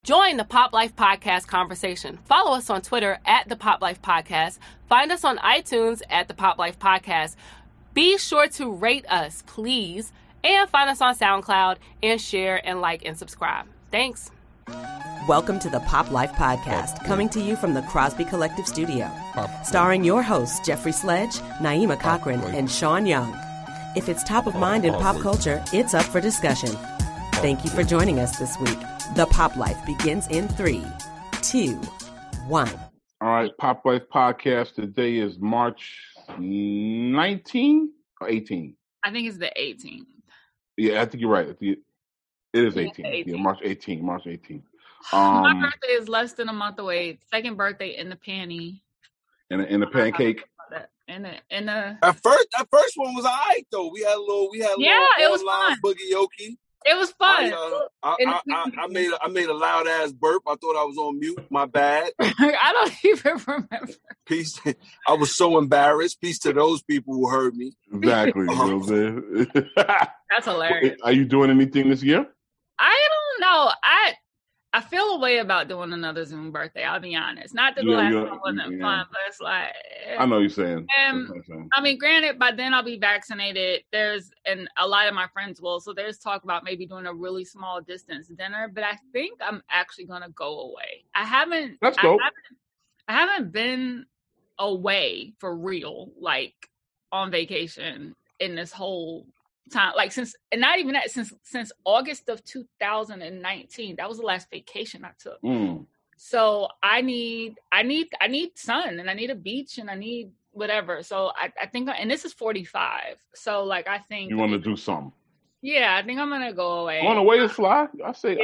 Join the Pop Life Podcast conversation. Follow us on Twitter at the Pop Life Podcast. Find us on iTunes at the Pop Life Podcast. Be sure to rate us, please, and find us on SoundCloud and share and like and subscribe. Thanks. Welcome to the Pop Life Podcast, coming to you from the Crosby Collective Studio, starring your hosts Jeffrey Sledge, Naima Cochran, and Sean Young. If it's top of mind in pop culture, it's up for discussion. Thank you for joining us this week. The Pop Life begins in 3, 2, 1. All right, Pop Life Podcast. Today is March 19 or 18? I think it's the 18th. Yeah, I think you're right. It is 18. Yeah, March 18. My birthday is less than a month away. Second birthday in the panty. In the pancake. That first one was alright though. We had a little it was fun. Boogie-okey. It was fun. I made a loud ass burp. I thought I was on mute. My bad. I don't even remember. Peace. I was so embarrassed. Peace to those people who heard me. Exactly. You know what I'm saying? That's hilarious. Are you doing anything this year? I don't know. I feel a way about doing another Zoom birthday. I'll be honest. Not that the last one wasn't fun, but it's like I know you're saying. I mean, granted, by then I'll be vaccinated. And a lot of my friends will. So there's talk about maybe doing a really small distance dinner. But I think I'm actually gonna go away. That's dope. I haven't been away for real, like on vacation in this whole time, like since August of 2019. That was the last vacation I took. So I need sun, and I need a beach, and I need whatever. So I think, and this is 45. So like I think you want to do something. Yeah, I think I'm gonna go away. Going away is fly. I think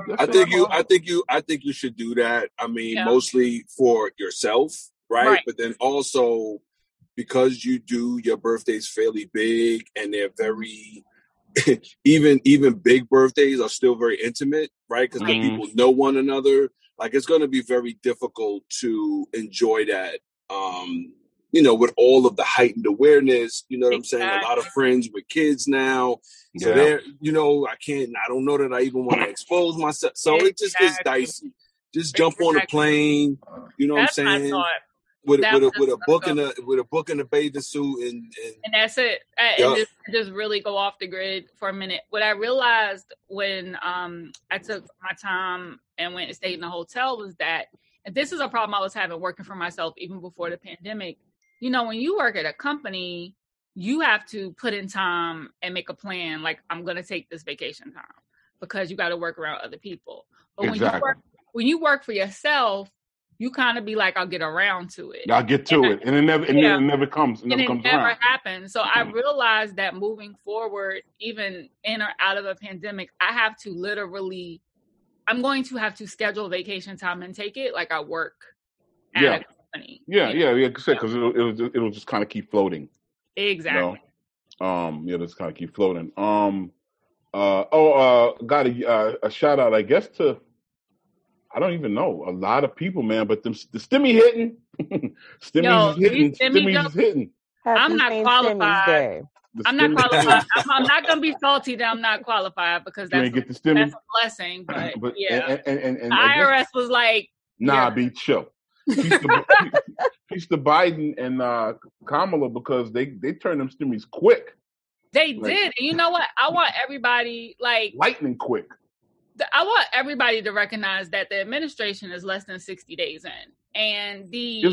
you should do that. I mean, mostly for yourself, right? But then also, because your birthday's fairly big, and they're very, even big birthdays are still very intimate, right? Because people know one another. Like, it's going to be very difficult to enjoy that, with all of the heightened awareness. You know what I'm saying? A lot of friends with kids now. So they're, I don't know that I even want to expose myself. So it just gets dicey. Just jump on a plane. You know what I'm saying? With a book and a bathing suit and that's it. And just really go off the grid for a minute. What I realized when I took my time and went and stayed in a hotel was that, and this is a problem I was having working for myself even before the pandemic. When you work at a company, you have to put in time and make a plan. Like, I'm going to take this vacation time because you got to work around other people. But when you work for yourself, you kind of be like, I'll get around to it. I'll get to it. And it never comes. It never happens. So I realized that moving forward, even in or out of a pandemic, I'm going to have to schedule vacation time and take it like I work at a company. Because it'll just kind of keep floating. Exactly. Just kind of keep floating. Got a shout out, I guess, to, I don't even know, a lot of people, man, but the stimmy hitting. Stimmy's is hitting. I'm not qualified. I'm not qualified. I'm not going to be salty that I'm not qualified because that's a blessing. But yeah. And IRS was like, nah, be chill. Peace to Biden and Kamala, because they turned them stimmies quick. They did. And you know what? I want everybody, like, lightning quick. I want everybody to recognize that the administration is less than 60 days in. And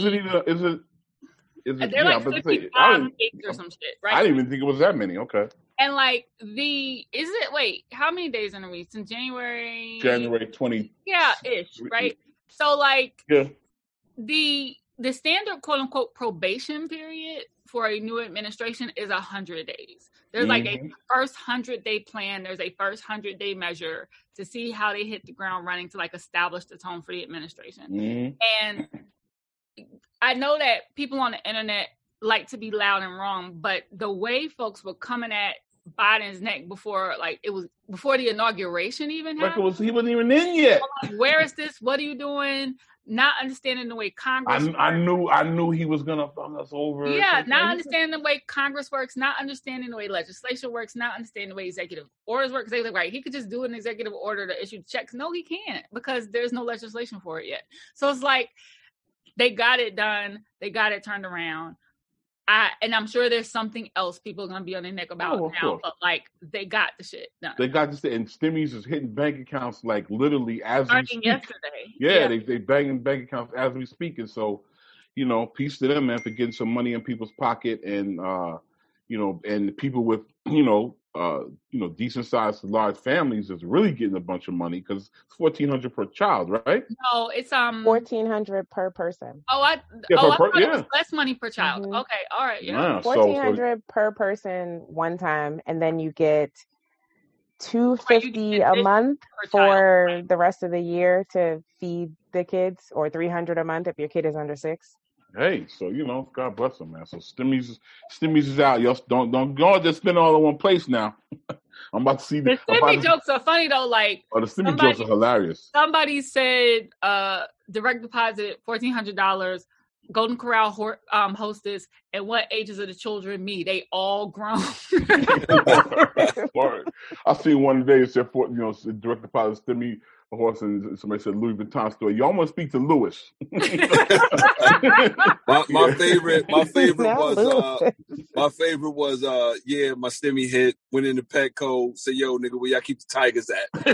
they're like 55 days or some shit, right? I didn't even think it was that many. Okay. And like how many days in a week? Since January 20. Yeah, ish, right? So like the standard quote unquote probation period for a new administration is 100 days. There's like a first 100-day plan. There's a first 100-day measure to see how they hit the ground running to like establish the tone for the administration. And I know that people on the internet like to be loud and wrong, but the way folks were coming at Biden's neck before the inauguration even happened. He wasn't even in yet. Where is this? What are you doing? not understanding the way Congress I knew he was gonna fuck us over. Yeah, not understanding the way Congress works, not understanding the way legislation works, not understanding the way executive orders work. They look right. He could just do an executive order to issue checks. No, he can't, because there's no legislation for it yet. So it's like they got it done, they got it turned around. And I'm sure there's something else people are going to be on their neck about now, but like they got the shit done. They got this, and Stimmies is hitting bank accounts like literally as we speak. Yesterday. Yeah, they banging bank accounts as we speak, and so, you know, peace to them, man, for getting some money in people's pocket, and you know, and people with decent sized large families is really getting a bunch of money, because it's $1,400 per child, right? No, it's $1,400 per person. I thought it was less money per child. Mm-hmm. Okay, all right, yeah. $1,400 per person one time, and then you get $250 a month for the rest of the year to feed the kids, or $300 a month if your kid is under 6. Hey, so, you know, God bless them, man. So Stimmies is out. Y'all don't go just spend all in one place now. I'm about to see the Stimmy jokes are funny though. Like, the Stimmy jokes are hilarious. Somebody said direct deposit $1,400, Golden Corral hostess, and what ages are the children? Me, they all grown. I seen one day it said direct deposit Stimmy horse, and somebody said Louis Vuitton store. You almost speak to Louis. my favorite was my Stimmy hit, went into Petco, said, yo nigga, where y'all keep the tigers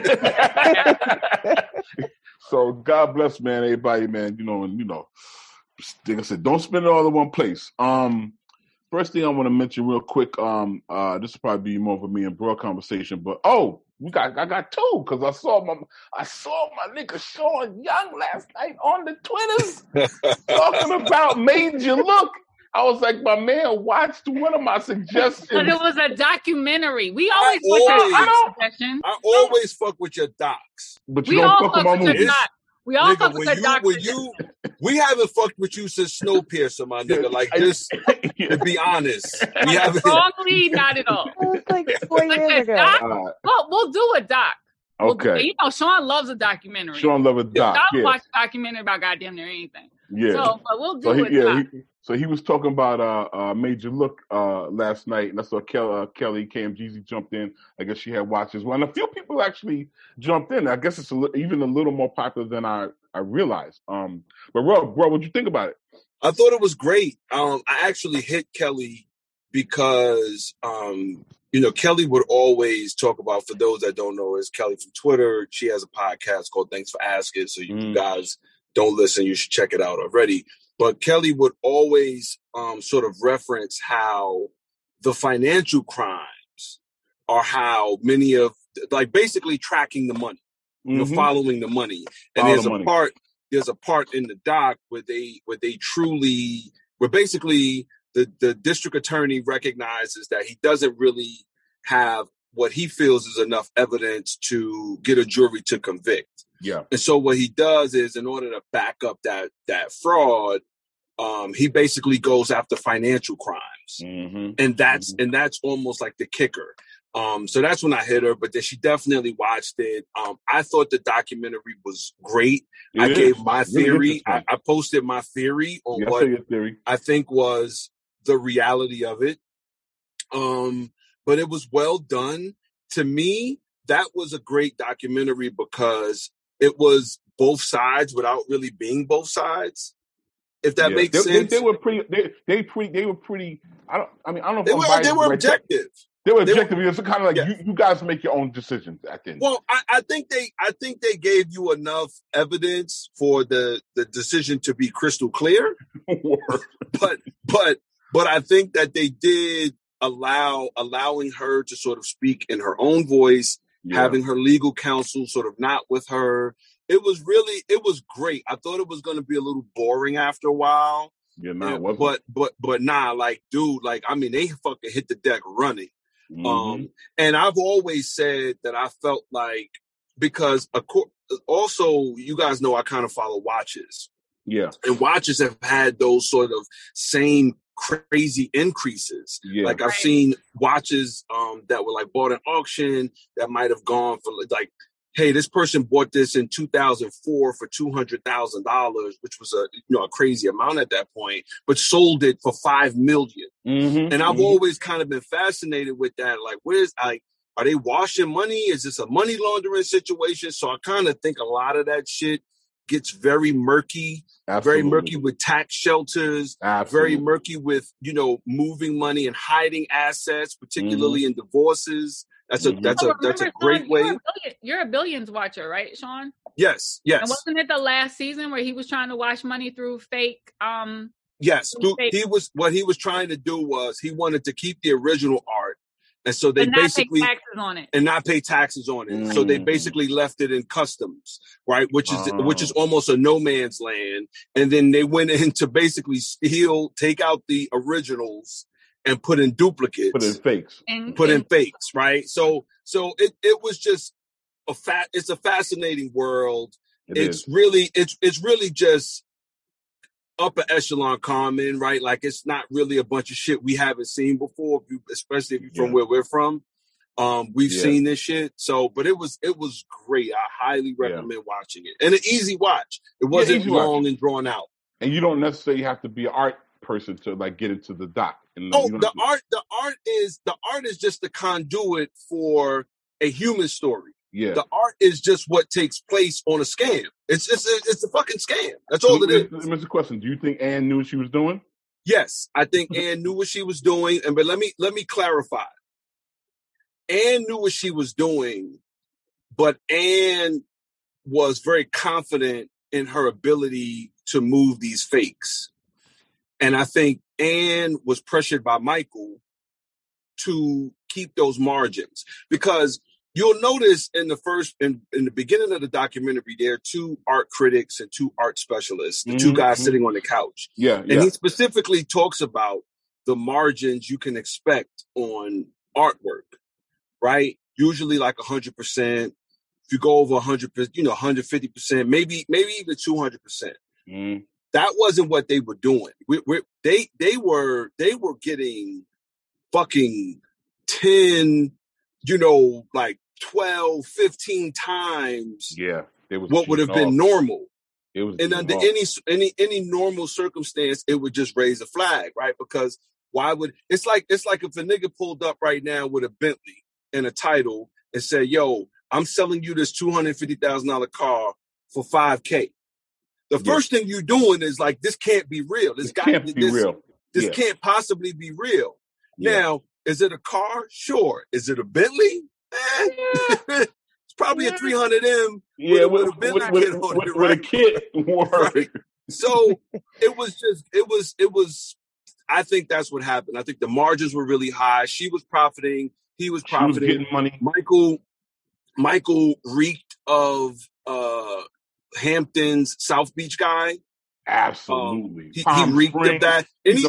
at? So God bless, man, everybody, man, like I said, don't spend it all in one place. First thing I want to mention real quick, this will probably be more of a me and bro conversation, but I got two, because I saw my nigga Sean Young last night on the Twitters talking about Major Look. I was like, my man watched one of my suggestions. But it was a documentary. We always suggestions. I always fuck with your docs. But you don't fuck with my movies. We all fuck with the docs. We haven't fucked with you since Snowpiercer, my nigga. Like, this, to be honest. We haven't. Wrongly, not at all. It was like 4 years ago. Well, we'll do a doc. Okay. Sean loves a documentary. Sean loves a doc. I'll watch a documentary about goddamn near anything. Yeah. So, but we'll do it. Yeah. So he was talking about Major Look last night, and I saw Kelly KMGZ jumped in. I guess she had watched as well, and a few people actually jumped in. I guess it's even a little more popular than I realized. But Rob, what'd you think about it? I thought it was great. I actually hit Kelly because Kelly would always talk about, for those that don't know, is Kelly from Twitter. She has a podcast called Thanks for Asking. So you guys don't listen, you should check it out already. But Kelly would always sort of reference how the financial crimes are how many of, like, basically tracking the money, following the money. And there's a part in the doc where basically the district attorney recognizes that he doesn't really have what he feels is enough evidence to get a jury to convict. Yeah. And so what he does is, in order to back up that fraud, he basically goes after financial crimes. And that's almost like the kicker. So that's when I hit her, but then she definitely watched it. I thought the documentary was great. I gave my theory. I posted my theory on what I think was the reality of it. But it was well done. To me, that was a great documentary because it was both sides without really being both sides. If that makes sense. They were pretty. They were pretty. I don't know. If they were objective. They were objective. It's kind of like you guys make your own decisions at the end. Well, I think they gave you enough evidence for the decision to be crystal clear. but I think that they did allowing her to sort of speak in her own voice, having her legal counsel sort of not with her. It was great. I thought it was going to be a little boring after a while. Yeah, no, it wasn't. But nah, like, dude, like, I mean, they fucking hit the deck running. And I've always said that I felt like, because also, you guys know I kind of follow watches. Yeah. And watches have had those sort of same crazy increases. Yeah. Like, I've seen watches that were like bought at auction that might have gone for like hey, this person bought this in 2004 for $200,000, which was a crazy amount at that point, but sold it for $5 million. Mm-hmm, and I've always kind of been fascinated with that. Like, are they washing money? Is this a money laundering situation? So I kind of think a lot of that shit gets very murky, very murky with tax shelters, very murky with, moving money and hiding assets, particularly in divorces. That's a great way. You're a Billions watcher, right, Sean? Yes. And wasn't it the last season where he was trying to wash money through fake? Yes, what he was trying to do was he wanted to keep the original art, and so they basically pay taxes on it. And not pay taxes on it. So they basically left it in customs, right? Which is almost a no man's land. And then they went in to basically take out the originals and put in duplicates, put in fakes, right? So it was just it's a fascinating world. It's really just upper echelon common, right? Like, it's not really a bunch of shit we haven't seen before, especially if you're from where we're from. We've seen this shit. So, but it was great. I highly recommend watching it. And an easy watch. It wasn't long and drawn out. And you don't necessarily have to be an art person to like get into the doc. The art is just the conduit for a human story. Yeah. The art is just what takes place on a scam. It's a fucking scam. That's all it is. Let me ask a question. Do you think Anne knew what she was doing? Yes, I think Anne knew what she was doing. But let me clarify. Anne knew what she was doing, but Anne was very confident in her ability to move these fakes. And I think Anne was pressured by Michael to keep those margins, because you'll notice in the beginning of the documentary, there are two art critics and two art specialists, the two guys sitting on the couch. And he specifically talks about the margins you can expect on artwork, right? Usually like 100%. If you go over 100%, 150%, maybe even 200%. That wasn't what they were doing. They were getting fucking 10, like 12, 15 times what would have been normal. It was, and under any normal circumstance, it would just raise a flag, right? Because it's like if a nigga pulled up right now with a Bentley and a title and said, "Yo, I'm selling you this $250,000 car for $5K." The first thing you're doing is like, this can't be real. This can't be real. This can't possibly be real. Now, is it a car? Sure. Is it a Bentley? It's probably a 300M with a Bentley kit on it, right? With a kit. Right. So it was, I think that's what happened. I think the margins were really high. She was profiting. He was profiting. She was getting money. Michael reeked of Hampton's South Beach guy. Absolutely. He reeked of that.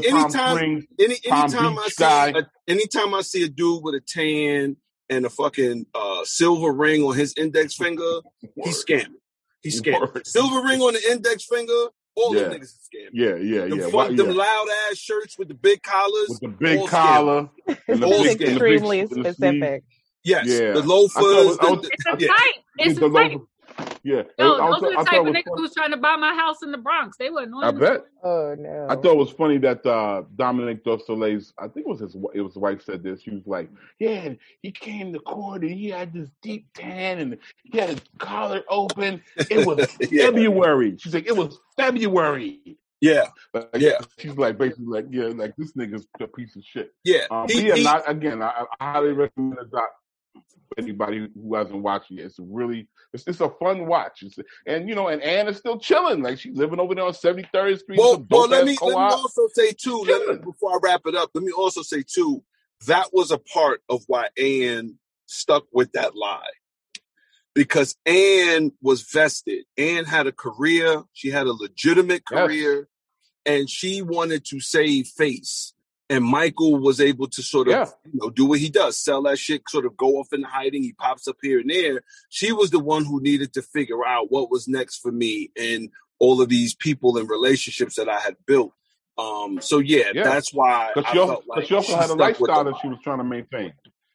Anytime I see a dude with a tan and a fucking silver ring on his index finger, he's scamming. He's scamming. Silver ring on the index finger, all them niggas is scamming. Them loud ass shirts with the big collars. With the big collar. It's extremely specific. Yes. The loafers. It's a fight. It's a fight. Yeah. Yo, those are the type of niggas who was trying to buy my house in the Bronx. They were annoying. I bet. Oh no. I thought it was funny that Dominic Dosolei's, I think it was his wife said this. She was like, "Yeah, he came to court and he had this deep tan and he had his collar open. It was February." She's like, "It was February." Yeah. She's like, basically like, like this nigga's a piece of shit. Yeah. I highly recommend the doc. Anybody who hasn't watched it, it's a fun watch. And Anne is still chilling. Like, she's living over there on 73rd Street. Well, let me also say too, before I wrap it up, let me also say too, that was a part of why Anne stuck with that lie. Because Anne was vested. Anne had a career. She had a legitimate career. And she wanted to save face. And Michael was able to sort of do what he does, sell that shit, sort of go off in hiding. He pops up here and there. She was the one who needed to figure out what was next for me and all of these people and relationships that I had built. That's why I felt like she also had a lifestyle that she was trying to maintain.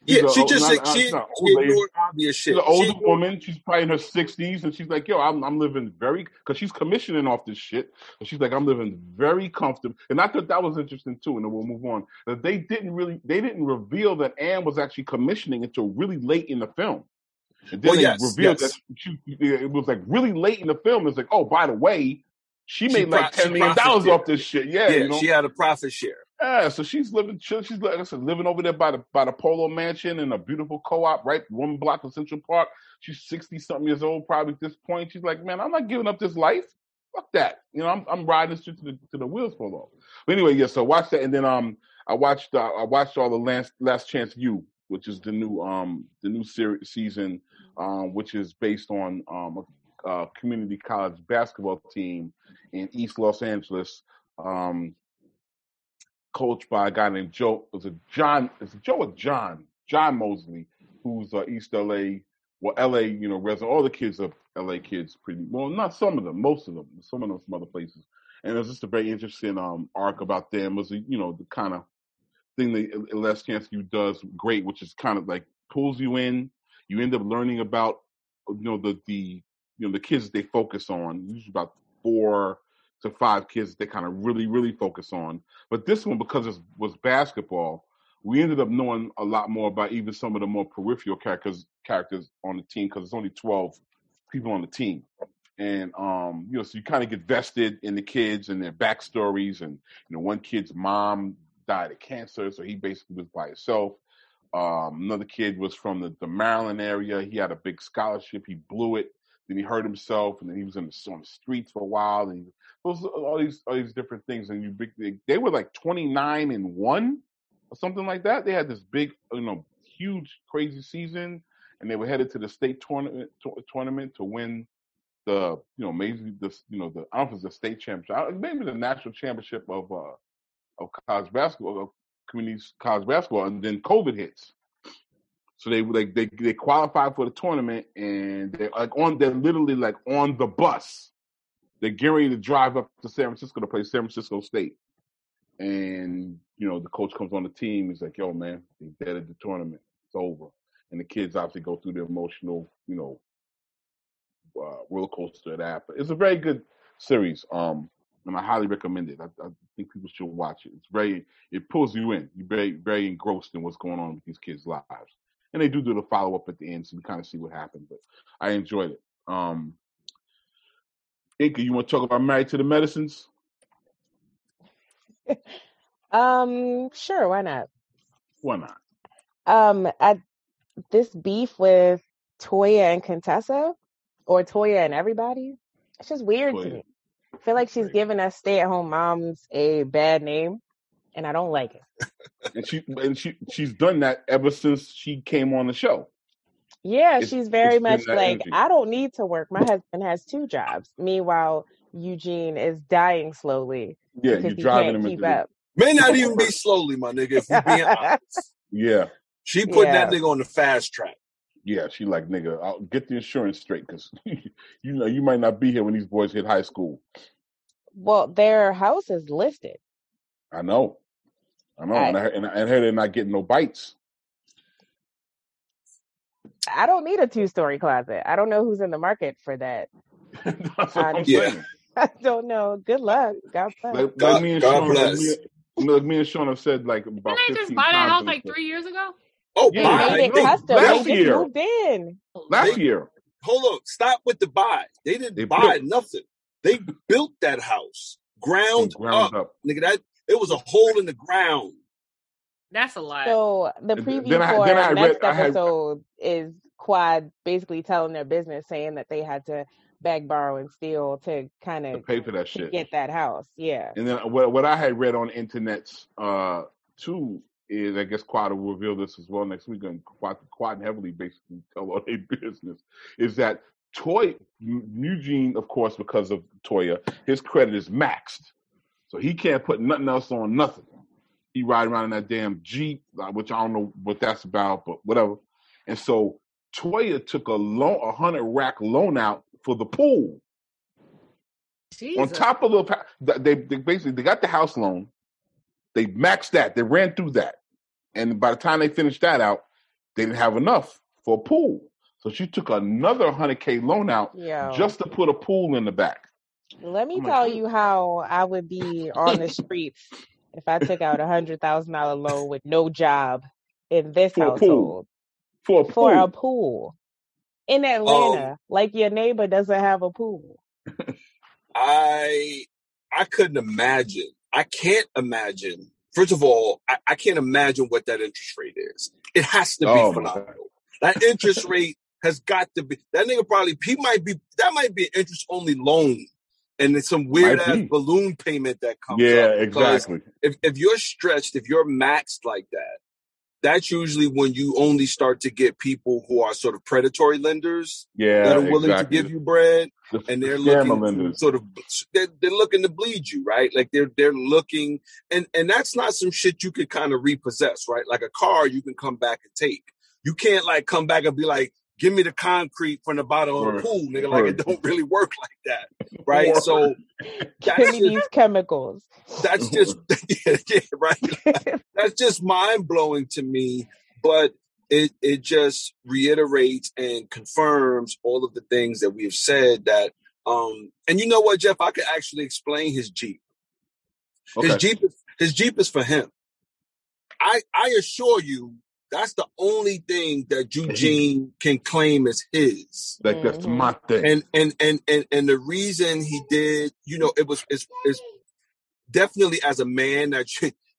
She ignored obvious shit. She's an older woman. She's probably in her 60s, and she's like, "Yo, I'm living because she's commissioning off this shit." And she's like, "I'm living very comfortable." And I thought that was interesting too. And then we'll move on. That they didn't reveal that Anne was actually commissioning until really late in the film. And then revealed that it was like really late in the film. It's like, oh, by the way, she made like $10 million off this shit. Yeah, she had a profit share. Yeah, so she's living. She's like I said, living over there by the Polo Mansion in a beautiful co-op, right, 1 block of Central Park. She's 60-something years old, probably at this point. She's like, man, I'm not giving up this life. Fuck that. I'm riding this shit to the wheels fall off. But anyway, yeah. So watch that, and then I watched all the Last Chance U, which is the new season, which is based on a community college basketball team in East Los Angeles. Coached by a guy named Joe. John Mosley, who's East LA, LA, resident. All the kids are LA kids, pretty well. Not some of them, most of them. Some of them from other places. And it was just a very interesting arc about them. It was the kind of thing that Last Chance U does great, which is kind of like pulls you in. You end up learning about the kids they focus on. Usually about 4 to 5 kids they kind of really, really focus on. But this one, because it was basketball, we ended up knowing a lot more about even some of the more peripheral characters on the team, because it's only 12 people on the team. And, so you kind of get vested in the kids and their backstories. And, one kid's mom died of cancer, so he basically was by himself. Another kid was from the Maryland area. He had a big scholarship. He blew it. Then he hurt himself, and then he was on the streets for a while. And all these different things. And they were like 29-1 or something like that. They had this big, huge, crazy season, and they were headed to the state tournament to win the, maybe this, I don't know if it's the state championship, maybe the national championship of college basketball, of community college basketball, and then COVID hits. So they qualified for the tournament, and they're literally like on the bus. They're getting ready to drive up to San Francisco to play San Francisco State. And, the coach comes on the team. He's like, yo, man, they dead at the tournament. It's over. And the kids obviously go through the emotional, roller coaster of that. But it's a very good series. And I highly recommend it. I think people should watch it. It pulls you in. You're very, very engrossed in what's going on with these kids' lives. And they do the follow-up at the end, so we kind of see what happened. But I enjoyed it. Inka, you want to talk about Married to the Medicines? Sure, why not? Why not? This beef with Toya and Contessa, or Toya and everybody, it's just weird to me. I feel like she's giving us stay-at-home moms a bad name, and I don't like it. And she's done that ever since she came on the show. Yeah, she's very much like, energy. I don't need to work. My husband has 2 jobs. Meanwhile, Eugene is dying slowly. Yeah, you're driving him keep up. May not even be slowly, my nigga, if we're being honest. Yeah. She put that nigga on the fast track. Yeah, she like, nigga, I'll get the insurance straight, because you might not be here when these boys hit high school. Well, their house is listed. I know. And I heard they're not getting no bites. I don't need a 2-story closet. I don't know who's in the market for that. I don't know. Good luck. God bless. Like me and Sean have said like about 15 times. Didn't they just buy that house like 3 years ago? Oh, they made it custom. Last they year. Moved in. Last year. Hold on. Stop with the buy. They didn't buy nothing. They built that house. Ground up. Nigga, it was a hole in the ground. That's a lie. So the preview for next episode is Quad basically telling their business, saying that they had to beg, borrow, and steal to kind of pay for that shit, get that house. Yeah. And then what I had read on internets too is, I guess Quad will reveal this as well next week, and Quad heavily basically tell all their business, is that Eugene, of course, because of Toya, his credit is maxed, so he can't put nothing else on nothing. He ride around in that damn Jeep, which I don't know what that's about, but whatever. And so Toya took a 100 rack loan out for the pool. Jesus. On top of they basically got the house loan, they maxed that, they ran through that, and by the time they finished that out, they didn't have enough for a pool. So she took another $100K loan out just to put a pool in the back. Let me tell you how I would be on the streets if I took out $100,000 loan with no job in this household. For a pool. In Atlanta, like your neighbor doesn't have a pool. I couldn't imagine. I can't imagine. First of all, I can't imagine what that interest rate is. It has to be phenomenal. That interest rate has got to be. That nigga that might be an interest only loan, and it's some weird ass balloon payment that comes up. Yeah, exactly. If you're stretched, if you're maxed like that, that's usually when you only start to get people who are sort of predatory lenders that are willing to give you bread, and they're looking to sort of they're looking to bleed you, right? Like they're looking, and that's not some shit you could kind of repossess, right? Like a car, you can come back and take. You can't like come back and be like, give me the concrete from the bottom of the pool, nigga. Like it don't really work like that, right? So give me these chemicals. That's just right. That's just mind blowing to me, but it just reiterates and confirms all of the things that we have said. That and you know what, Jeff, I could actually explain his Jeep. Okay. His Jeep is for him. I assure you. That's the only thing that Eugene can claim as his. Like that's my thing. And the reason he did, it's definitely as a man that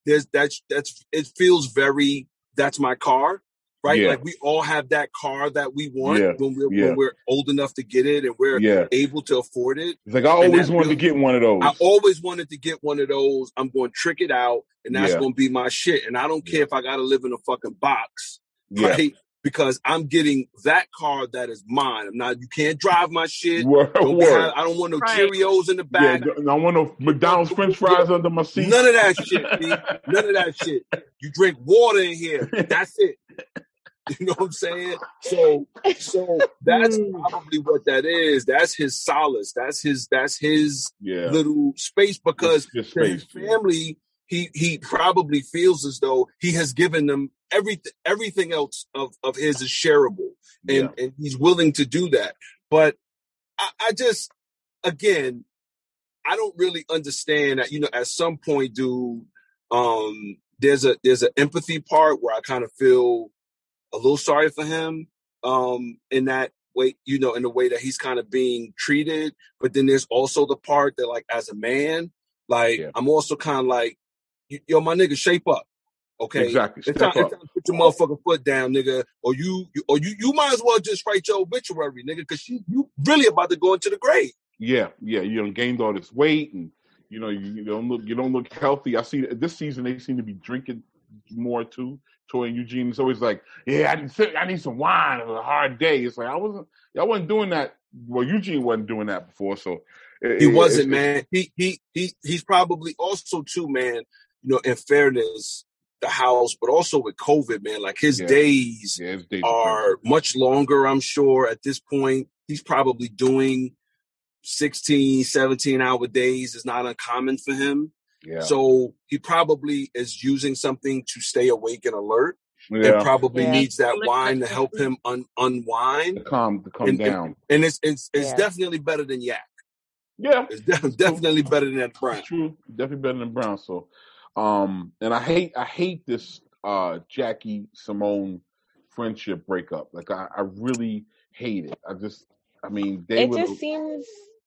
it feels very, that's my car, right? Yeah. Like we all have that car that we want when we're old enough to get it and we're able to afford it. It's like I always wanted to get one of those. I always wanted to get one of those. I'm going to trick it out. And that's going to be my shit. And I don't care if I got to live in a fucking box, right? Because I'm getting that car that is mine. You can't drive my shit. I don't want no Cheerios in the back. I don't want no McDonald's French fries under my seat. None of that shit, B. None of that shit. You drink water in here. That's it. You know what I'm saying? So that's probably what that is. That's his solace. That's his little space, because his family, he probably feels as though he has given them everything else of his is shareable, and he's willing to do that. But I just, again, I don't really understand that. At some point, dude, there's an empathy part where I kind of feel a little sorry for him, in that way, in the way that he's kind of being treated. But then there's also the part that, like, as a man, like, I'm also kind of like, yo, my nigga, shape up. Okay. Exactly. It's time to put your motherfucking foot down, nigga. Or you might as well just write your obituary, nigga, because you really about to go into the grave. Yeah. You gained all this weight, and you don't look healthy. I see this season they seem to be drinking more too. Toy and Eugene is always like, I need some wine. It was a hard day. It's like y'all wasn't doing that. Well, Eugene wasn't doing that before, so he wasn't, man. He's probably also too, man. In fairness, the house, but also with COVID, man, like his days are much longer, I'm sure. At this point, he's probably doing 16, 17-hour days. Is not uncommon for him. Yeah. So he probably is using something to stay awake and alert, and probably needs that wine to help him unwind, to calm down. And it's definitely better than yak. Yeah, it's definitely better than that brown. True, definitely better than brown. So, and I hate this Jackie Simone friendship breakup. Like I really hate it. It just seems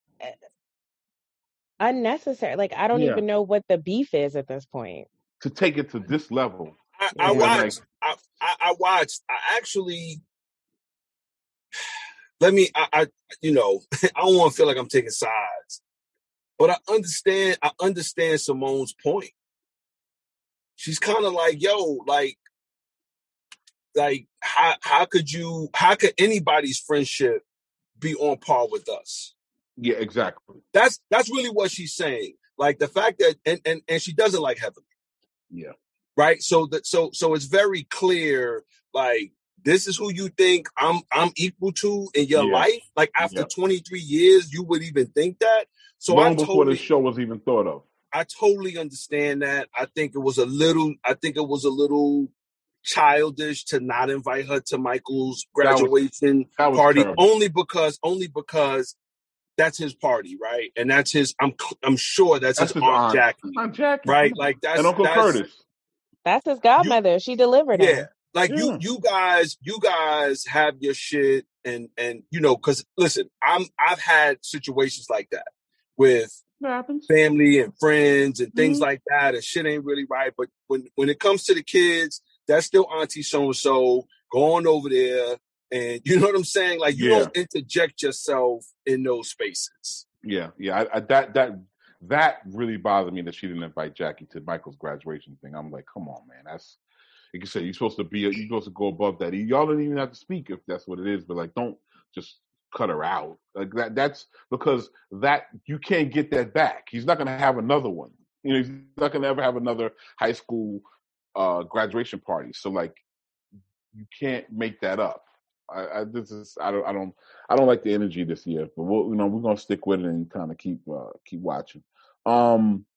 unnecessary. Like I don't even know what the beef is at this point. To take it to this level. I watched. I actually. I don't want to feel like I'm taking sides, but I understand Simone's point. She's kind of like, yo, like how could anybody's friendship be on par with us? Yeah, exactly. That's really what she's saying. Like the fact that, and she doesn't like Heavenly. Yeah. Right. So it's very clear. Like this is who you think I'm equal to in your life. Like after 23 years, you would even think that. So long before the show was even thought of. I totally understand that. I think it was a little childish to not invite her to Michael's graduation party only because that's his party, right? And that's his. I'm sure that's his Aunt Jackie. Aunt Jackie, right? Like that's and Uncle Curtis. That's his godmother. She delivered him. Yeah, like you guys have your shit, and because listen, I've had situations like that with family and friends and things like that, and shit ain't really right. But when it comes to the kids, that's still Auntie so and so going over there. And you know what I'm saying? Like, you don't interject yourself in those spaces. Yeah. That really bothered me that she didn't invite Jackie to Michael's graduation thing. I'm like, come on, man. That's, like you said, you're supposed to go above that. Y'all don't even have to speak if that's what it is, but like, don't just cut her out. Like that's because that you can't get that back. He's not going to have another one. He's not going to ever have another high school graduation party. So like, you can't make that up. I don't like the energy this year, but we're gonna stick with it and kind of keep watching. I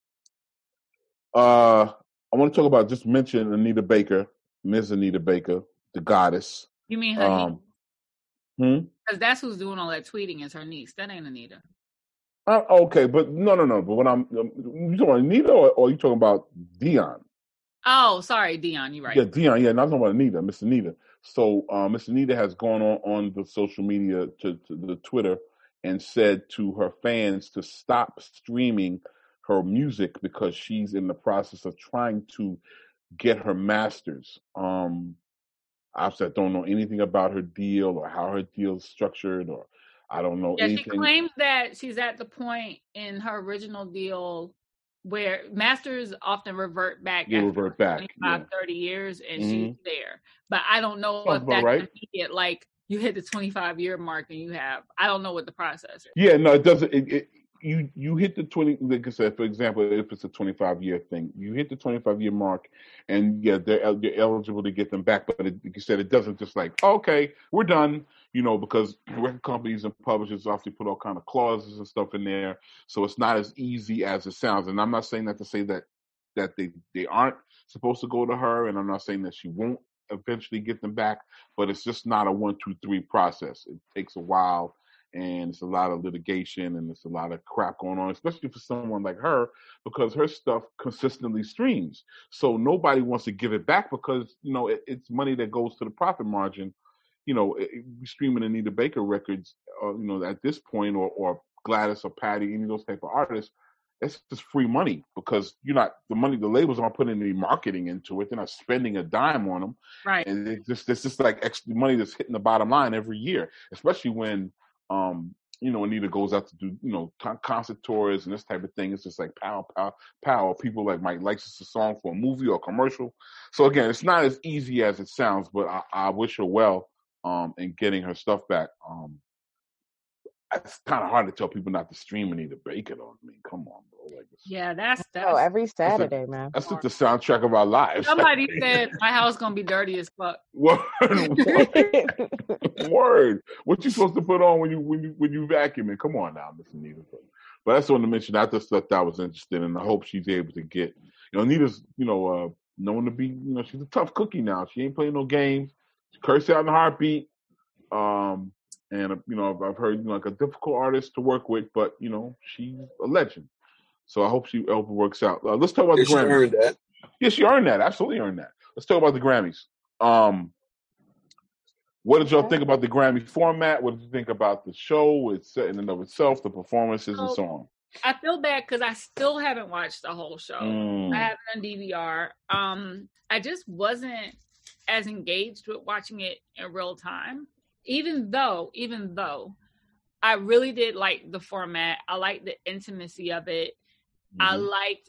want to talk about, just mention Anita Baker, Ms. Anita Baker, the goddess. You mean her niece? Because that's who's doing all that tweeting is her niece. That ain't Anita. Okay, but no. But when you talking about Anita or you talking about Dion? Oh, sorry, Dion. You're right. Yeah, Dion. Yeah, not talking about Anita, Miss Anita. So Miss Anita has gone on the social media to the Twitter and said to her fans to stop streaming her music because she's in the process of trying to get her master's. Obviously, I don't know anything about her deal or how her deal is structured, or I don't know anything. She claims that she's at the point in her original deal where masters often revert back after 25, 30 years, and she's there. But I don't know if that's immediate, like you hit the 25-year mark and you have, I don't know what the process is. Yeah, no, it doesn't. You hit the 20, like I said, for example, if it's a 25-year thing, you hit the 25-year mark, and yeah, you're eligible to get them back. But like you said, it doesn't just like, okay, we're done, because record companies and publishers often put all kind of clauses and stuff in there, so it's not as easy as it sounds. And I'm not saying that to say that they aren't supposed to go to her, and I'm not saying that she won't eventually get them back, but it's just not a 1, 2, 3 process. It takes a while. And it's a lot of litigation and it's a lot of crap going on, especially for someone like her, because her stuff consistently streams. So nobody wants to give it back because, it's money that goes to the profit margin. Streaming Anita Baker records, at this point, or Gladys or Patty, any of those type of artists, that's just free money because the labels aren't putting any marketing into it. They're not spending a dime on them. Right. And it's just like extra money that's hitting the bottom line every year, especially when, Anita goes out to do, concert tours and this type of thing. It's just like pow. People like might license a song for a movie or a commercial. So again, it's not as easy as it sounds, but I wish her well, in getting her stuff back. It's kind of hard to tell people not to stream Anita Baker, though. I mean, come on, bro. Like, that's every Saturday, man. That's just the soundtrack of our lives. Somebody said my house gonna be dirty as fuck. Word. What you supposed to put on when you vacuuming? Come on now, Miss Anita. But that's what I mentioned. I just thought that was interesting, and I hope she's able to get. Anita's known to be she's a tough cookie now. She ain't playing no games. She curses out in a heartbeat. And I've heard like a difficult artist to work with, but she's a legend. So I hope it works out. Let's talk about the Grammys. She earned that. Yeah, she earned that. Absolutely earned that. Let's talk about the Grammys. What did y'all think about the Grammy format? What did you think about the show in and of itself, the performances, and so on? I feel bad because I still haven't watched the whole show. I have it on DVR. I just wasn't as engaged with watching it in real time. Even though I really did like the format, I liked the intimacy of it. I liked,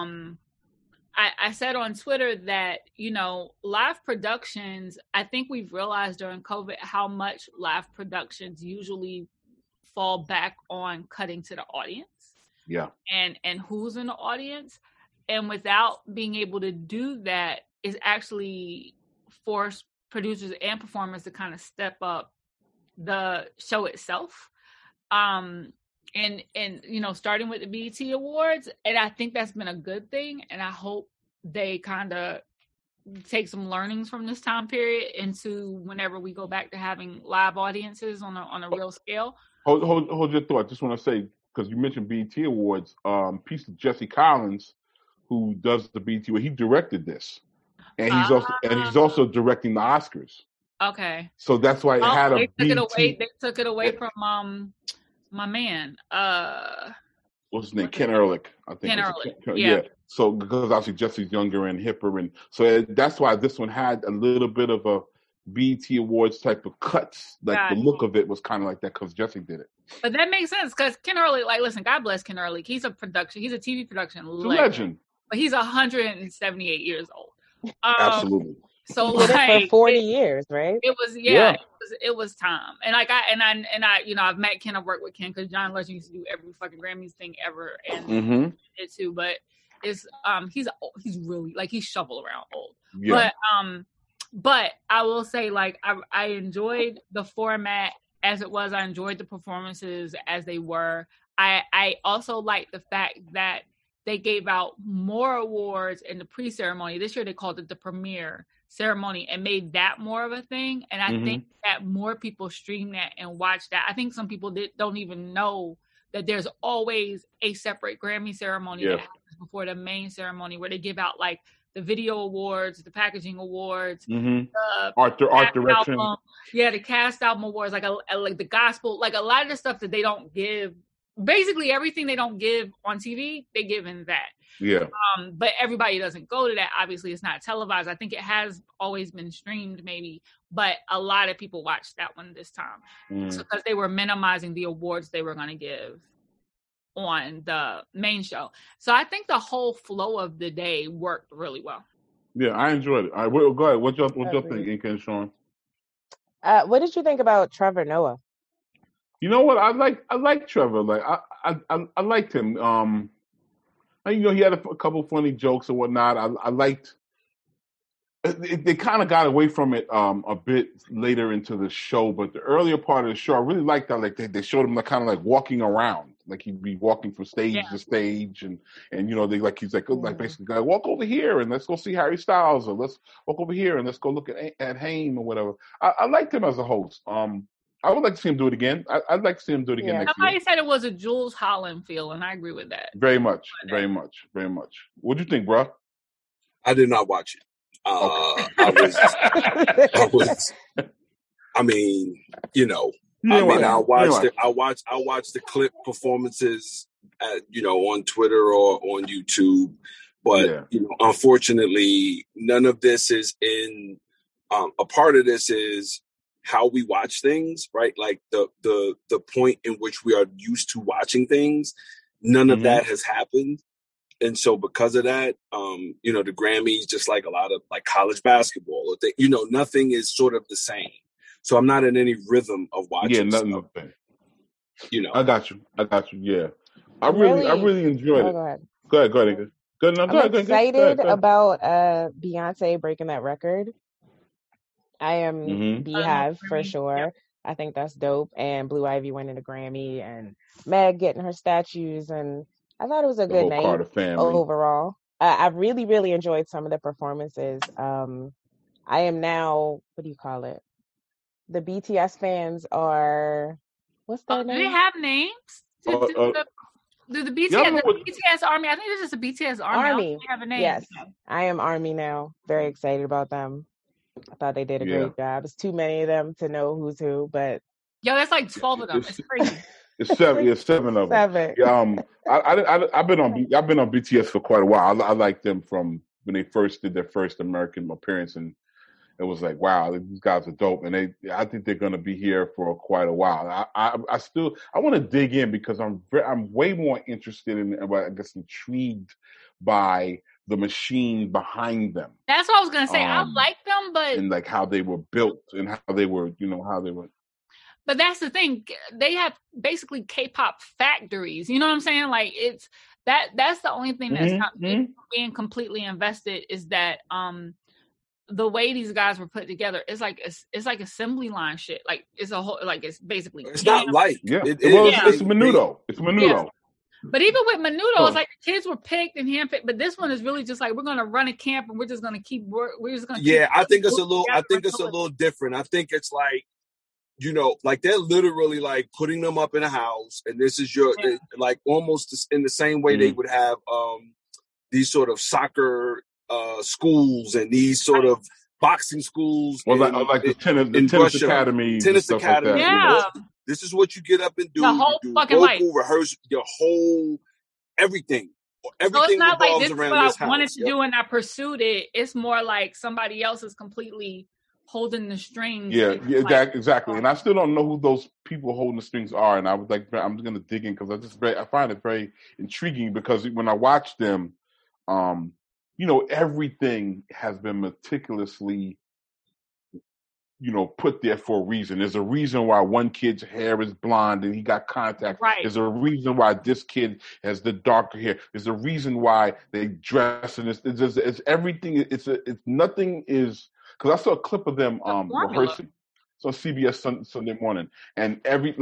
I said on Twitter that, live productions, I think we've realized during COVID how much live productions usually fall back on cutting to the audience. Yeah. And who's in the audience. And without being able to do that, is actually forced producers and performers to kind of step up the show itself. And starting with the BET Awards, and I think that's been a good thing, and I hope they kind of take some learnings from this time period into whenever we go back to having live audiences on a real scale. Hold your thought. Just want to say, because you mentioned BET Awards, piece of Jesse Collins, who does the BET, he directed this, and he's also directing the Oscars. Okay. So that's why it had a BET. They took it away from my man. What's his name? Ken Ehrlich, I think. Ken Ehrlich. Yeah. So because obviously Jesse's younger and hipper, and so that's why this one had a little bit of a BET Awards type of cuts. Like the look of it was kind of like that because Jesse did it. But that makes sense because Ken Ehrlich, like, listen, God bless Ken Ehrlich. He's a TV production legend. But he's 178 years old. Absolutely. So like for 40 years, right? It was it was time. And like I you know, I've met Ken, I've worked with Ken because John Legend used to do every fucking Grammys thing ever, and it too. But it's he's really like he's shovel around old. Yeah. But I will say, like, I enjoyed the format as it was. I enjoyed the performances as they were. I also like the fact that they gave out more awards in the pre-ceremony. This year they called it the premiere ceremony and made that more of a thing. And I think that more people stream that and watch that. I think some people don't even know that there's always a separate Grammy ceremony that happens before the main ceremony where they give out like the video awards, the packaging awards, art direction. Album, the cast album awards, like the gospel, like a lot of the stuff that they don't give. Basically, everything they don't give on TV, they give in that. Yeah. But everybody doesn't go to that. Obviously, it's not televised. I think it has always been streamed, maybe, but a lot of people watched that one this time because they were minimizing the awards they were going to give on the main show. So I think the whole flow of the day worked really well. Yeah, I enjoyed it. All right, go ahead. What's your thing, Inka and Sean? What did you think about Trevor Noah? You know what? I like Trevor. Like I liked him. You know, he had a couple funny jokes and whatnot. I liked. They kind of got away from it a bit later into the show, but the earlier part of the show, I really liked that. Like they showed him like kind of like walking around, like he'd be walking from stage to stage, and you know he's like basically like walk over here and let's go see Harry Styles, or let's walk over here and let's go look at Haim or whatever. I liked him as a host. I would like to see him do it again. I'd like to see him do it again next year. Somebody said it was a Jules Holland feel, and I agree with that. Very much, very much, very much. What'd you think, bro? I did not watch it. I mean, you know, I watched the clip performances on Twitter or on YouTube, but you know, unfortunately, none of this is in. A part of this is how we watch things, right? Like the point in which we are used to watching things. None of that has happened. And so because of that, the Grammys, just like a lot of like college basketball, nothing is sort of the same. So I'm not in any rhythm of watching. Yeah, nothing. I got you. Yeah. I really enjoyed it. Go ahead. I'm excited about Beyonce breaking that record. I am Beehive for sure. Yep. I think that's dope. And Blue Ivy winning a Grammy and Meg getting her statues, and I thought it was a good night overall. I really, really enjoyed some of the performances. I am now, what do you call it? The BTS fans are, what's their name? Do they have names? The BTS Army, I think it's just a BTS Army. Have a name. Yes, I am Army now. Very excited about them. I thought they did a great job. It's too many of them to know who's who, but that's like 12 of them. It's crazy. It's seven. It's 7 of them. 7. Yeah, I've been on BTS for quite a while. I liked them from when they first did their first American appearance, and it was like, wow, these guys are dope. And I think they're going to be here for quite a while. I want to dig in because I'm way more interested in, I guess, intrigued by the machine behind them. That's what I was gonna say. I like them, but and like how they were built and how they were. But that's the thing. They have basically K-pop factories. You know what I'm saying? Like it's that's the only thing that's not being completely invested is that the way these guys were put together is like it's like assembly line shit. Like it's a whole it's basically it's not like it's Menudo. It's Menudo. But even with Menudo, it's like the kids were picked and handpicked. But this one is really just like we're gonna run a camp and we're just gonna keep work. We're just gonna. Yeah, I think it's a little. I think it's a little different. I think it's like, you know, like they're literally like putting them up in a house, and this is your like almost in the same way they would have these sort of soccer schools and these sort of boxing schools, or like the tennis academy, like that, yeah. This is what you get up and do. The whole you do fucking vocal, life. rehearse your whole everything. So it's not like this is what I house. wanted to do and I pursued it. It's more like somebody else is completely holding the strings. Yeah, exactly. And I still don't know who those people holding the strings are. And I was like, I'm going to dig in because I find it very intriguing because when I watch them, you know, everything has been meticulously, you know, put there for a reason. There's a reason why one kid's hair is blonde and he got contacts. Right. There's a reason why this kid has the darker hair. There's a reason why they dress in this. It's everything. It's nothing is, because I saw a clip of them rehearsing. So CBS Sunday morning, and every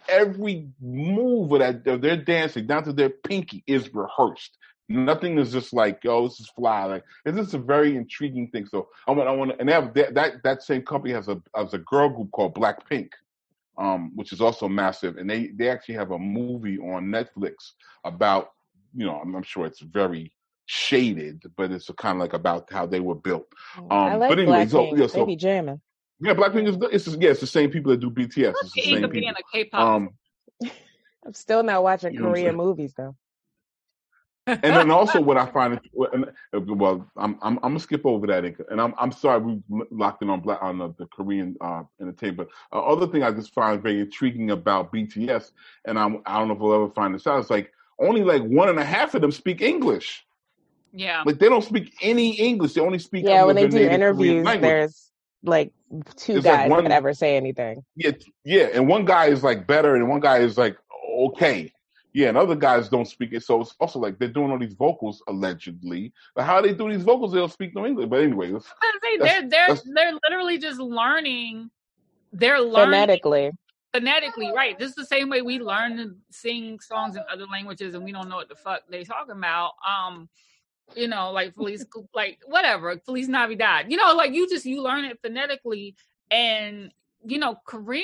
move of that they're dancing down to their pinky is rehearsed. Nothing is just like, oh, this is fly. Like, it's just a very intriguing thing. So I want to, and they have that same company has a girl group called Blackpink, which is also massive, and they actually have a movie on Netflix about, you know, I'm sure it's very shaded, but it's kind of like about how they were built. I like but anyway, Blackpink. They be jamming. Yeah, Blackpink is it's the same people that do BTS. It's the same people. K-pop. I'm still not watching Korean movies though. And then also what I find, well, I'm gonna skip over that, and I'm sorry we locked in on the Korean entertainment. But other thing I just find very intriguing about BTS, and I don't know if we'll ever find this out. It's like only like 1.5 of them speak English. Yeah, like they don't speak any English. They only speak. Yeah, when they do interviews, there's like two guys that ever say anything. Yeah, and one guy is like better, and one guy is like okay. Yeah, and other guys don't speak it, so it's also like they're doing all these vocals allegedly. But how they do these vocals, they don't speak no English. But anyway, they're literally just learning. They're learning phonetically, right? This is the same way we learn to sing songs in other languages, and we don't know what the fuck they talking about. You know, like Feliz Navidad. You know, like you learn it phonetically, and you know,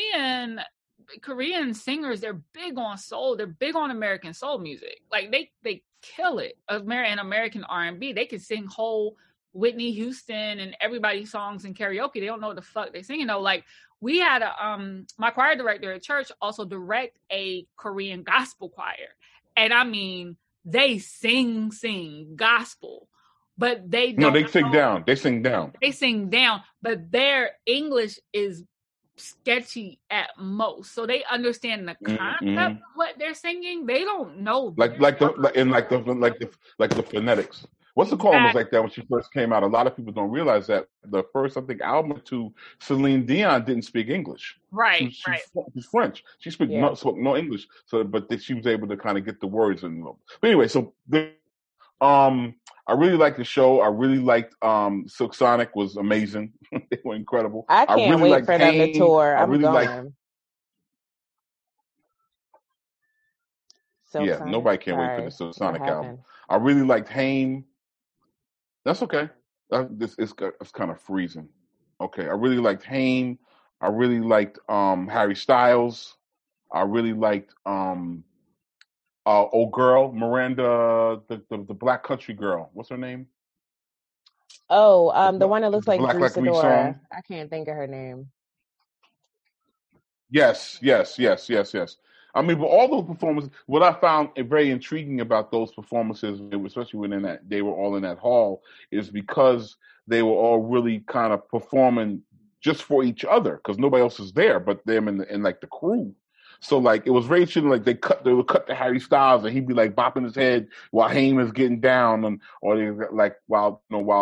Korean singers, they're big on soul. They're big on American soul music. Like they kill it. American R&B. They can sing whole Whitney Houston and everybody's songs in karaoke. They don't know what the fuck they sing. You know, like we had my choir director at church also direct a Korean gospel choir. And I mean, they sing gospel, but they don't. No, they sing down. They sing down. They sing down, but their English is sketchy at most, so they understand the concept of what they're singing. They don't know like the phonetics. What's the call was like that when she first came out? A lot of people don't realize that the first album to Celine Dion didn't speak English. Right, she's French. She spoke no English. So, but she was able to kind of get the words in. But anyway, so I really liked the show. I really liked Silk Sonic was amazing. They were incredible. I can't wait for them to tour. I'm going. Nobody can wait for the Silk Sonic album. I really liked Haim. That's okay. It's kind of freezing. Okay, I really liked Haim. I really liked Harry Styles. I really liked old girl, Miranda, the black country girl. What's her name? Oh, the one that looks like Drew Sidora. I can't think of her name. Yes. I mean, but all those performances, what I found very intriguing about those performances, especially when they were all in that hall, is because they were all really kind of performing just for each other, because nobody else is there but them and like the crew. So like it was very interesting. Like they would cut to Harry Styles and he'd be like bopping his head while Haim is getting down, or they like while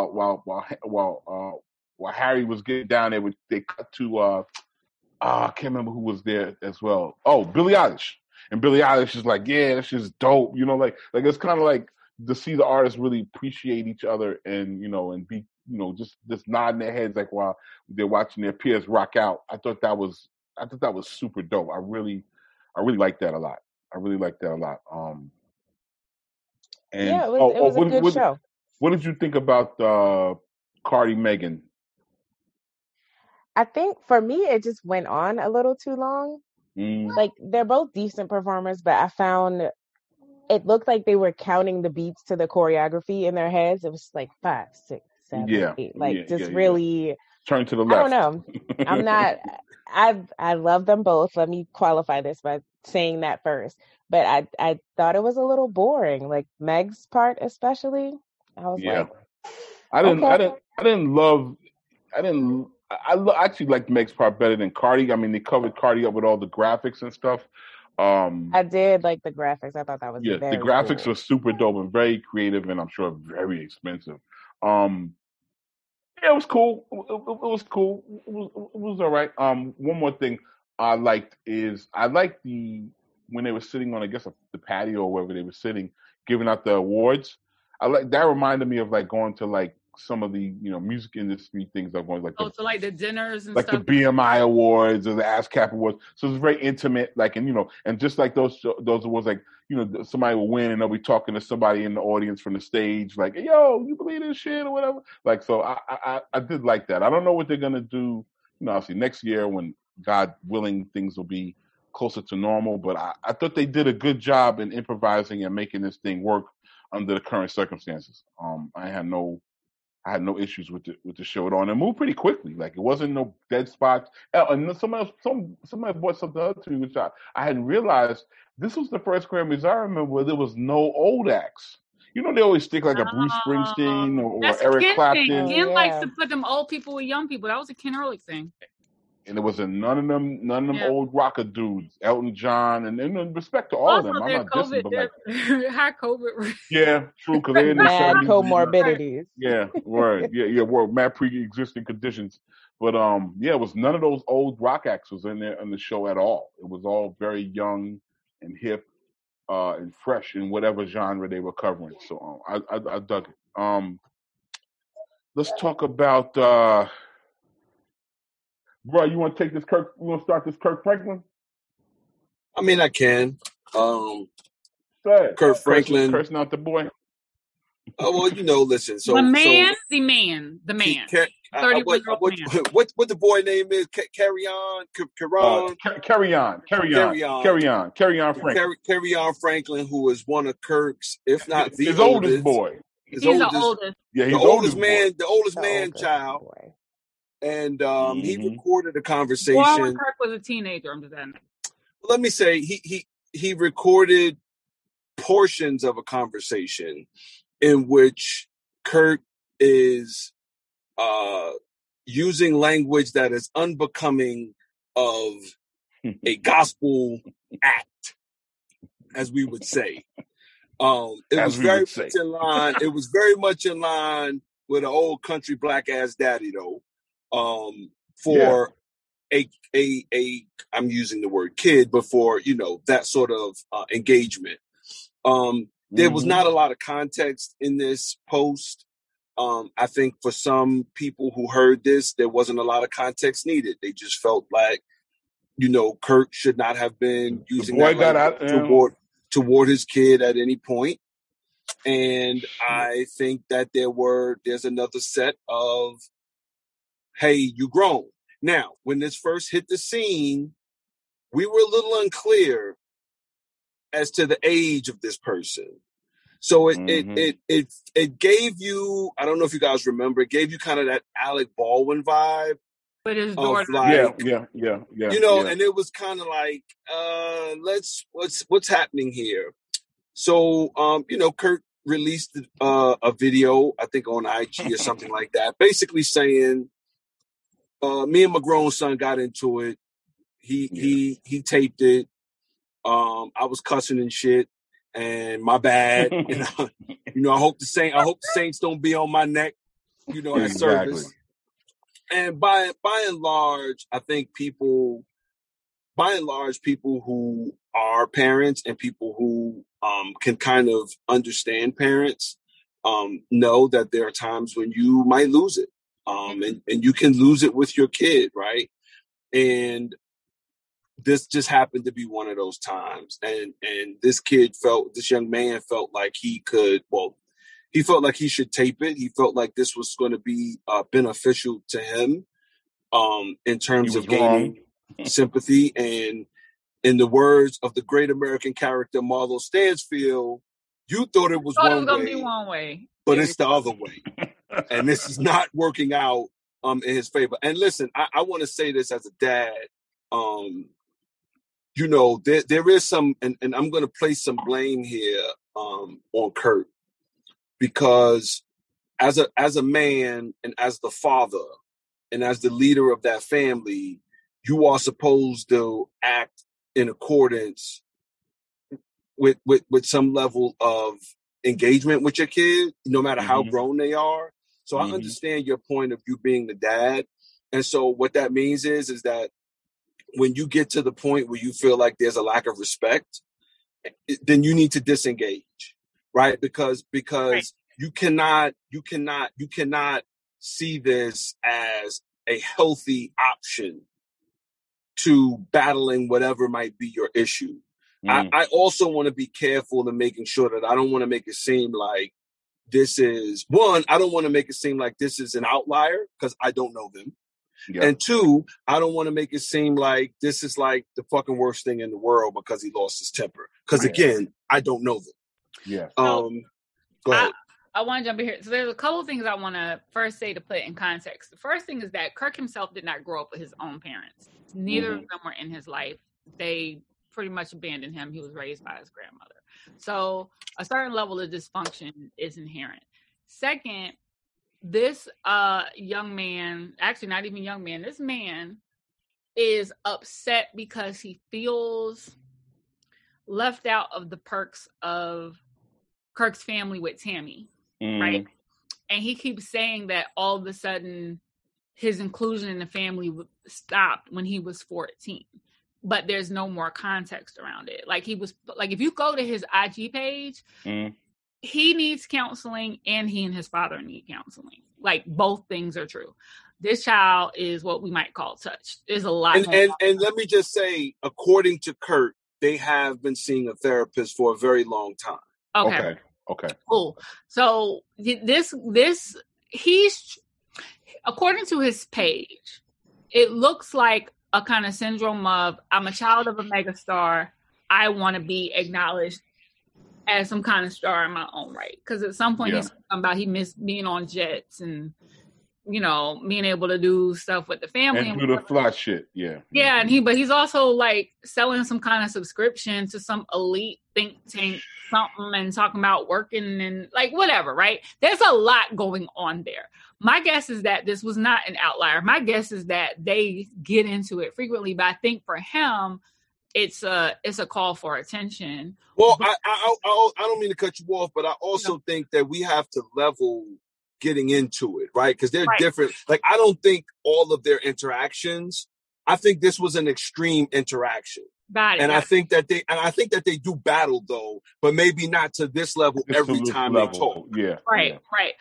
Harry was getting down, they cut to I can't remember who was there as well. Oh, Billie Eilish. And Billie Eilish is like, yeah, that's just dope. You know, like it's kind of like to see the artists really appreciate each other and, you know, and be, you know, just nodding their heads like while they're watching their peers rock out. I thought that was super dope. I really like that a lot. And yeah, it was a good show. What did you think about Cardi Megan? I think for me, it just went on a little too long. Like, they're both decent performers, but I found it looked like they were counting the beats to the choreography in their heads. It was like 5, 6, 7, 8. Like, really turn to the left. I don't know. I'm not. I love them both. Let me qualify this by saying that first. But I thought it was a little boring. Like Meg's part, especially. I was like, I actually liked Meg's part better than Cardi. I mean, they covered Cardi up with all the graphics and stuff. I did like the graphics. I thought that was the graphics were super dope and very creative, and I'm sure very expensive. It was cool. It was cool. It was all right. One more thing I liked when they were sitting on, I guess, the patio or wherever they were sitting, giving out the awards. That reminded me of like going to like some of the music industry things I'm going like. So like the dinners and like stuff. the BMI awards or the ASCAP awards. So it's very intimate, like, and and just like those awards, like somebody will win and they'll be talking to somebody in the audience from the stage, like, hey, yo, you believe this shit or whatever. Like, so I did like that. I don't know what they're gonna do, obviously next year when God willing things will be closer to normal. But I thought they did a good job in improvising and making this thing work under the current circumstances. I had no issues with the show at all, and it moved pretty quickly. Like, it wasn't no dead spots. And somebody brought something up to me, which I hadn't realized. This was the first Grammys I remember where there was no old acts. They always stick like a Bruce Springsteen or Eric Clapton. Ken likes to put them old people with young people. That was a Ken Ehrlich thing. And there wasn't none of them old rocker dudes, Elton John, and respect to all of them. I'm not dissing, but like high COVID. Yeah, true, because they're in their 70s. Comorbidities. Yeah, right. Yeah, mad pre-existing conditions. But it was none of those old rock acts was in there on the show at all. It was all very young and hip and fresh in whatever genre they were covering. So I dug it. Let's talk about. Bro, you want to take this Kirk? You want to start this Kirk Franklin? I mean, I can. Kirk Franklin, cursing out the boy. Oh well, listen. So the man. What the boy name is? Carry on Franklin, who is one of Kirk's, if not the oldest boy. He's the oldest. Yeah, he's the oldest man. Boy. The oldest man child. Boy. And he recorded a conversation. Well, when Kirk was a teenager, I'm just saying. Let me say he recorded portions of a conversation in which Kirk is using language that is unbecoming of a gospel act, as we would say. It was very much in line. It was very much in line with an old country black ass daddy, though. For a I'm using the word kid, but for that sort of engagement. There was not a lot of context in this post. I think for some people who heard this, there wasn't a lot of context needed. They just felt like, Kirk should not have been using that toward his kid at any point. And I think that there's another set of, hey, you grown. Now, when this first hit the scene, we were a little unclear as to the age of this person. So it gave you, I don't know if you guys remember, it gave you kind of that Alec Baldwin vibe. With his daughter. Yeah. And it was kind of like, what's happening here? So, Kirk released a video, I think on IG or something like that, basically saying, me and my grown son got into it. He taped it. I was cussing and shit, and my bad. I hope the Saints don't be on my neck, at service. And by and large, I think people who are parents and people who can kind of understand parents know that there are times when you might lose it. And you can lose it with your kid, right? And this just happened to be one of those times. And this young man felt like he felt like he should tape it. He felt like this was going to be beneficial to him in terms of gaining sympathy. And in the words of the great American character Marlo Stansfield, you thought it was one way, but it's the other way. And this is not working out in his favor. And listen, I want to say this as a dad. You know, there is some, and I'm going to place some blame here on Kurt, because as a man and as the father and as the leader of that family, you are supposed to act in accordance with some level of engagement with your kid, no matter how grown they are. So I understand your point of you being the dad. And so what that means is that when you get to the point where you feel like there's a lack of respect, then you need to disengage, right? Because you cannot see this as a healthy option to battling whatever might be your issue. I also want to be careful in making sure that I don't want to make it seem like I don't want to make it seem like this is an outlier, because I don't know them. Yeah. And two, I don't want to make it seem like this is like the fucking worst thing in the world because he lost his temper. Because again, I don't know them. Yeah. Go ahead. I want to jump in here. So there's a couple of things I want to first say to put it in context. The first thing is that Kirk himself did not grow up with his own parents. Neither of them were in his life. They pretty much abandoned him. He was raised by his grandmother. So a certain level of dysfunction is inherent. Second, this young man, actually not even young man, this man is upset because he feels left out of the perks of Kirk's family with Tammy, right? And he keeps saying that all of a sudden his inclusion in the family stopped when he was 14. But there's no more context around it. Like if you go to his IG page, he needs counseling and he and his father need counseling. Like both things are true. This child is what we might call touched. There's a lot. And let me just say, according to Kurt, they have been seeing a therapist for a very long time. Okay. Cool. So he's according to his page, it looks like a kind of syndrome of, I'm a child of a megastar. I want to be acknowledged as some kind of star in my own right. Because at some point he's talking about he missed being on jets and, you know, being able to do stuff with the family. And do the fly shit, yeah. Yeah, but he's also like selling some kind of subscription to some elite think tank something and talking about working and like whatever, right? There's a lot going on there. My guess is that this was not an outlier. My guess is that they get into it frequently, but I think for him, it's a call for attention. Well, I don't mean to cut you off, but I also think that we have to level getting into it, right? Because they're different. Like, I don't think all of their interactions, I think this was an extreme interaction. Got it. And I think that they do battle though, but maybe not to this level every time they talk. Yeah. Right.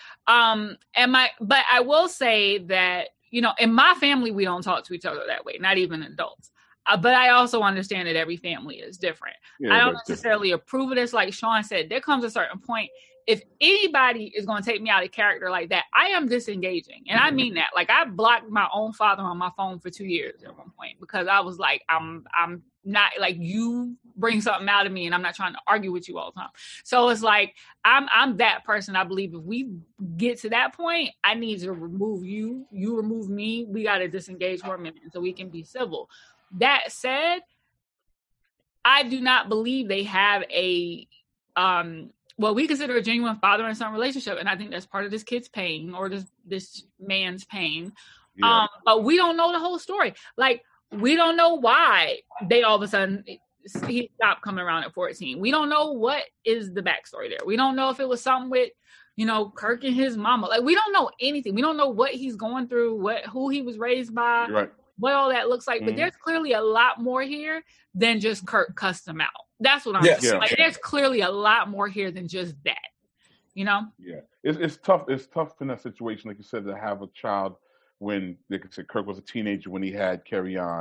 But I will say that, you know, in my family, we don't talk to each other that way, not even adults. But I also understand that every family is different. I don't necessarily approve of this. Like Sean said, there comes a certain point. If anybody is going to take me out of character like that, I am disengaging. And I mean that. Like, I blocked my own father on my phone for 2 years at one point because I was like, I'm not, like, you bring something out of me and I'm not trying to argue with you all the time. So it's like, I'm that person. I believe if we get to that point, I need to remove you. You remove me. We got to disengage for a minute so we can be civil. That said, I do not believe they have a, what we consider a genuine father and son relationship. And I think that's part of this kid's pain or this man's pain. Yeah. But we don't know the whole story. Like, we don't know why they all of a sudden, he stopped coming around at 14. We don't know what is the backstory there. We don't know if it was something with, you know, Kirk and his mama. Like, we don't know anything. We don't know what he's going through, who he was raised by, what all that looks like. But there's clearly a lot more here than just Kirk cussed him out. That's what I'm saying. Like, there's clearly a lot more here than just that, you know? Yeah. It's tough. It's tough in that situation, like you said, to have a child when, like I said, Kirk was a teenager when he had Carrie on,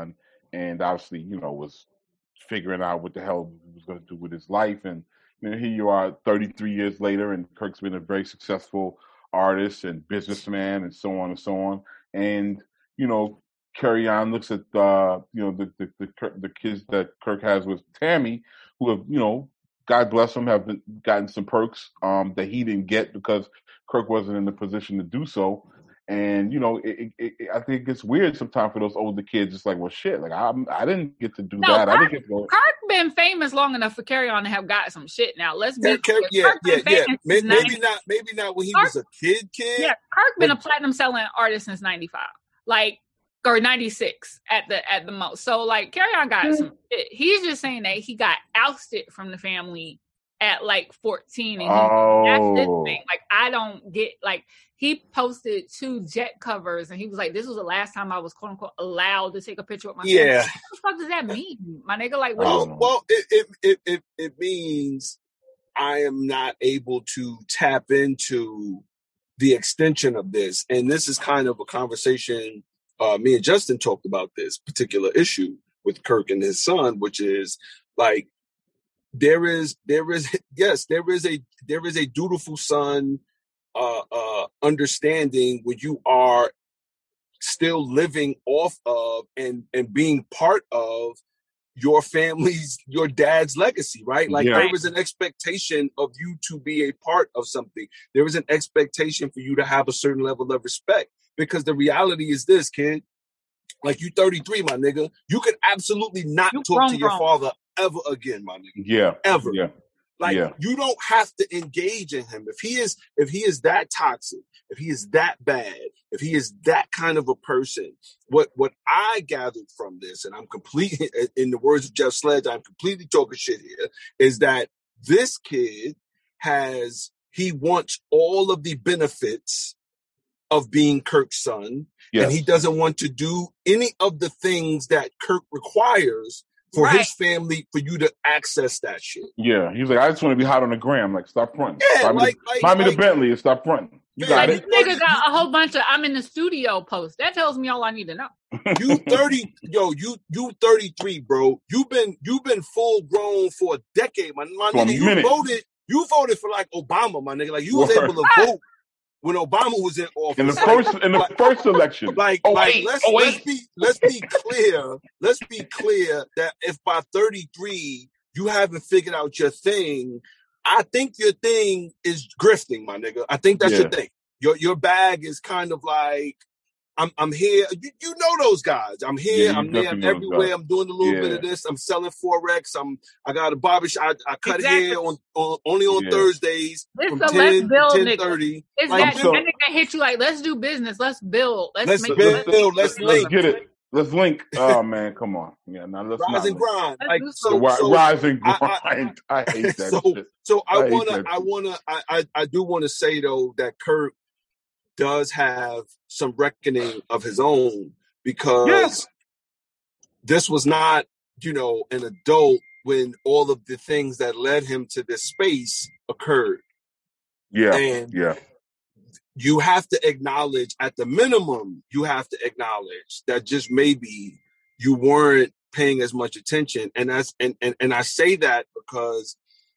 and obviously, was figuring out what the hell he was going to do with his life. And here you are 33 years later, and Kirk's been a very successful artist and businessman and so on and so on. And, Kerry-Ann looks at, the kids that Kirk has with Tammy, who have, God bless them, have gotten some perks that he didn't get because Kirk wasn't in the position to do so. And, I think it's weird sometimes for those older kids. It's like, well, shit, like I didn't get to do that. I didn't get to go. Kirk been famous long enough for Kerry-Ann to have got some shit now. Let's be Kirk, maybe not when he was a kid. Yeah, Kirk been a platinum selling artist since 95. Or 96 at the most. So Kerry-Ann got some shit. He's just saying that he got ousted from the family at 14 and that's his thing. I don't get he posted 2 jet covers and he was like, this was the last time I was quote unquote allowed to take a picture with my family. What the fuck does that mean? My nigga, it means I am not able to tap into the extension of this. And this is kind of a conversation. Me and Justin talked about this particular issue with Kirk and his son, which is there is a dutiful son understanding when you are still living off of and being part of your dad's legacy, right? There was an expectation of you to be a part of something. There was an expectation for you to have a certain level of respect. Because the reality is this, kid, you 33, my nigga, you can absolutely not talk to your father ever again, my nigga. Yeah. Ever. Yeah. You don't have to engage in him. If he is that toxic, if he is that bad, if he is that kind of a person, what I gathered from this, and I'm completely, in the words of Jeff Sledge, I'm completely talking shit here, is that this kid he wants all of the benefits of being Kirk's son, and he doesn't want to do any of the things that Kirk requires for his family for you to access that shit. Yeah, he's like, I just want to be hot on the gram. Stop fronting. Yeah, buy me the Bentley and stop fronting. You got it. This nigga got a whole bunch of I'm in the studio posts. That tells me all I need to know. You 30, you 33, bro. You've been full grown for a decade, my nigga. You voted for Obama, my nigga. You was able to vote when Obama was in office. In the first election. Let's be clear. Let's be clear that if by 33 you haven't figured out your thing, I think your thing is grifting, my nigga. I think that's your thing. Your bag is kind of I'm here. You know those guys. I'm here. I'm there. I'm everywhere. I'm doing a little bit of this. I'm selling Forex. I got a barbershop. I cut hair only on Thursdays from 10 to 10:30. It's that nigga hit you let's do business. Let's build. Let's build. Let's link. Get it. Let's link. Oh man, come on. Yeah, now let's rise and grind. Rise and grind. I hate that shit. So I do want to say though that Kirk does have some reckoning of his own because this was not, an adult when all of the things that led him to this space occurred. Yeah. And you have to acknowledge, at the minimum, that just maybe you weren't paying as much attention. And I say that because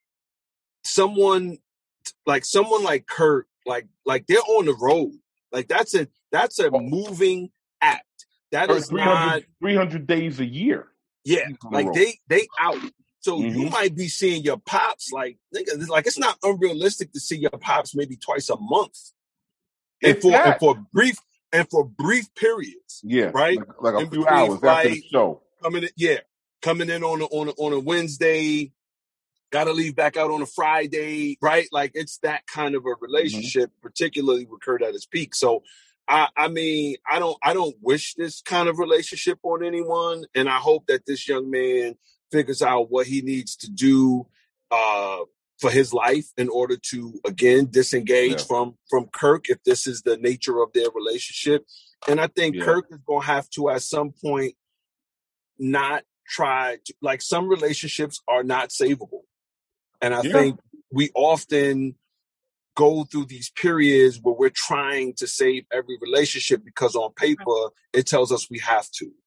someone like Kirk, like they're on the road. That's a moving act. That is 300 days a year. Yeah. They out. So you might be seeing your pops nigga, it's not unrealistic to see your pops maybe twice a month. And for brief periods. Yeah. Right? Like a few hours after the show. Coming in on a Wednesday, gotta leave back out on a Friday, right? It's that kind of a relationship, particularly with Kurt at his peak. So I don't wish this kind of relationship on anyone. And I hope that this young man figures out what he needs to do for his life in order to, again, disengage from Kirk if this is the nature of their relationship. And I think Kirk is going to have to, at some point, not try to, some relationships are not savable. And I think we often go through these periods where we're trying to save every relationship because on paper, it tells us we have to.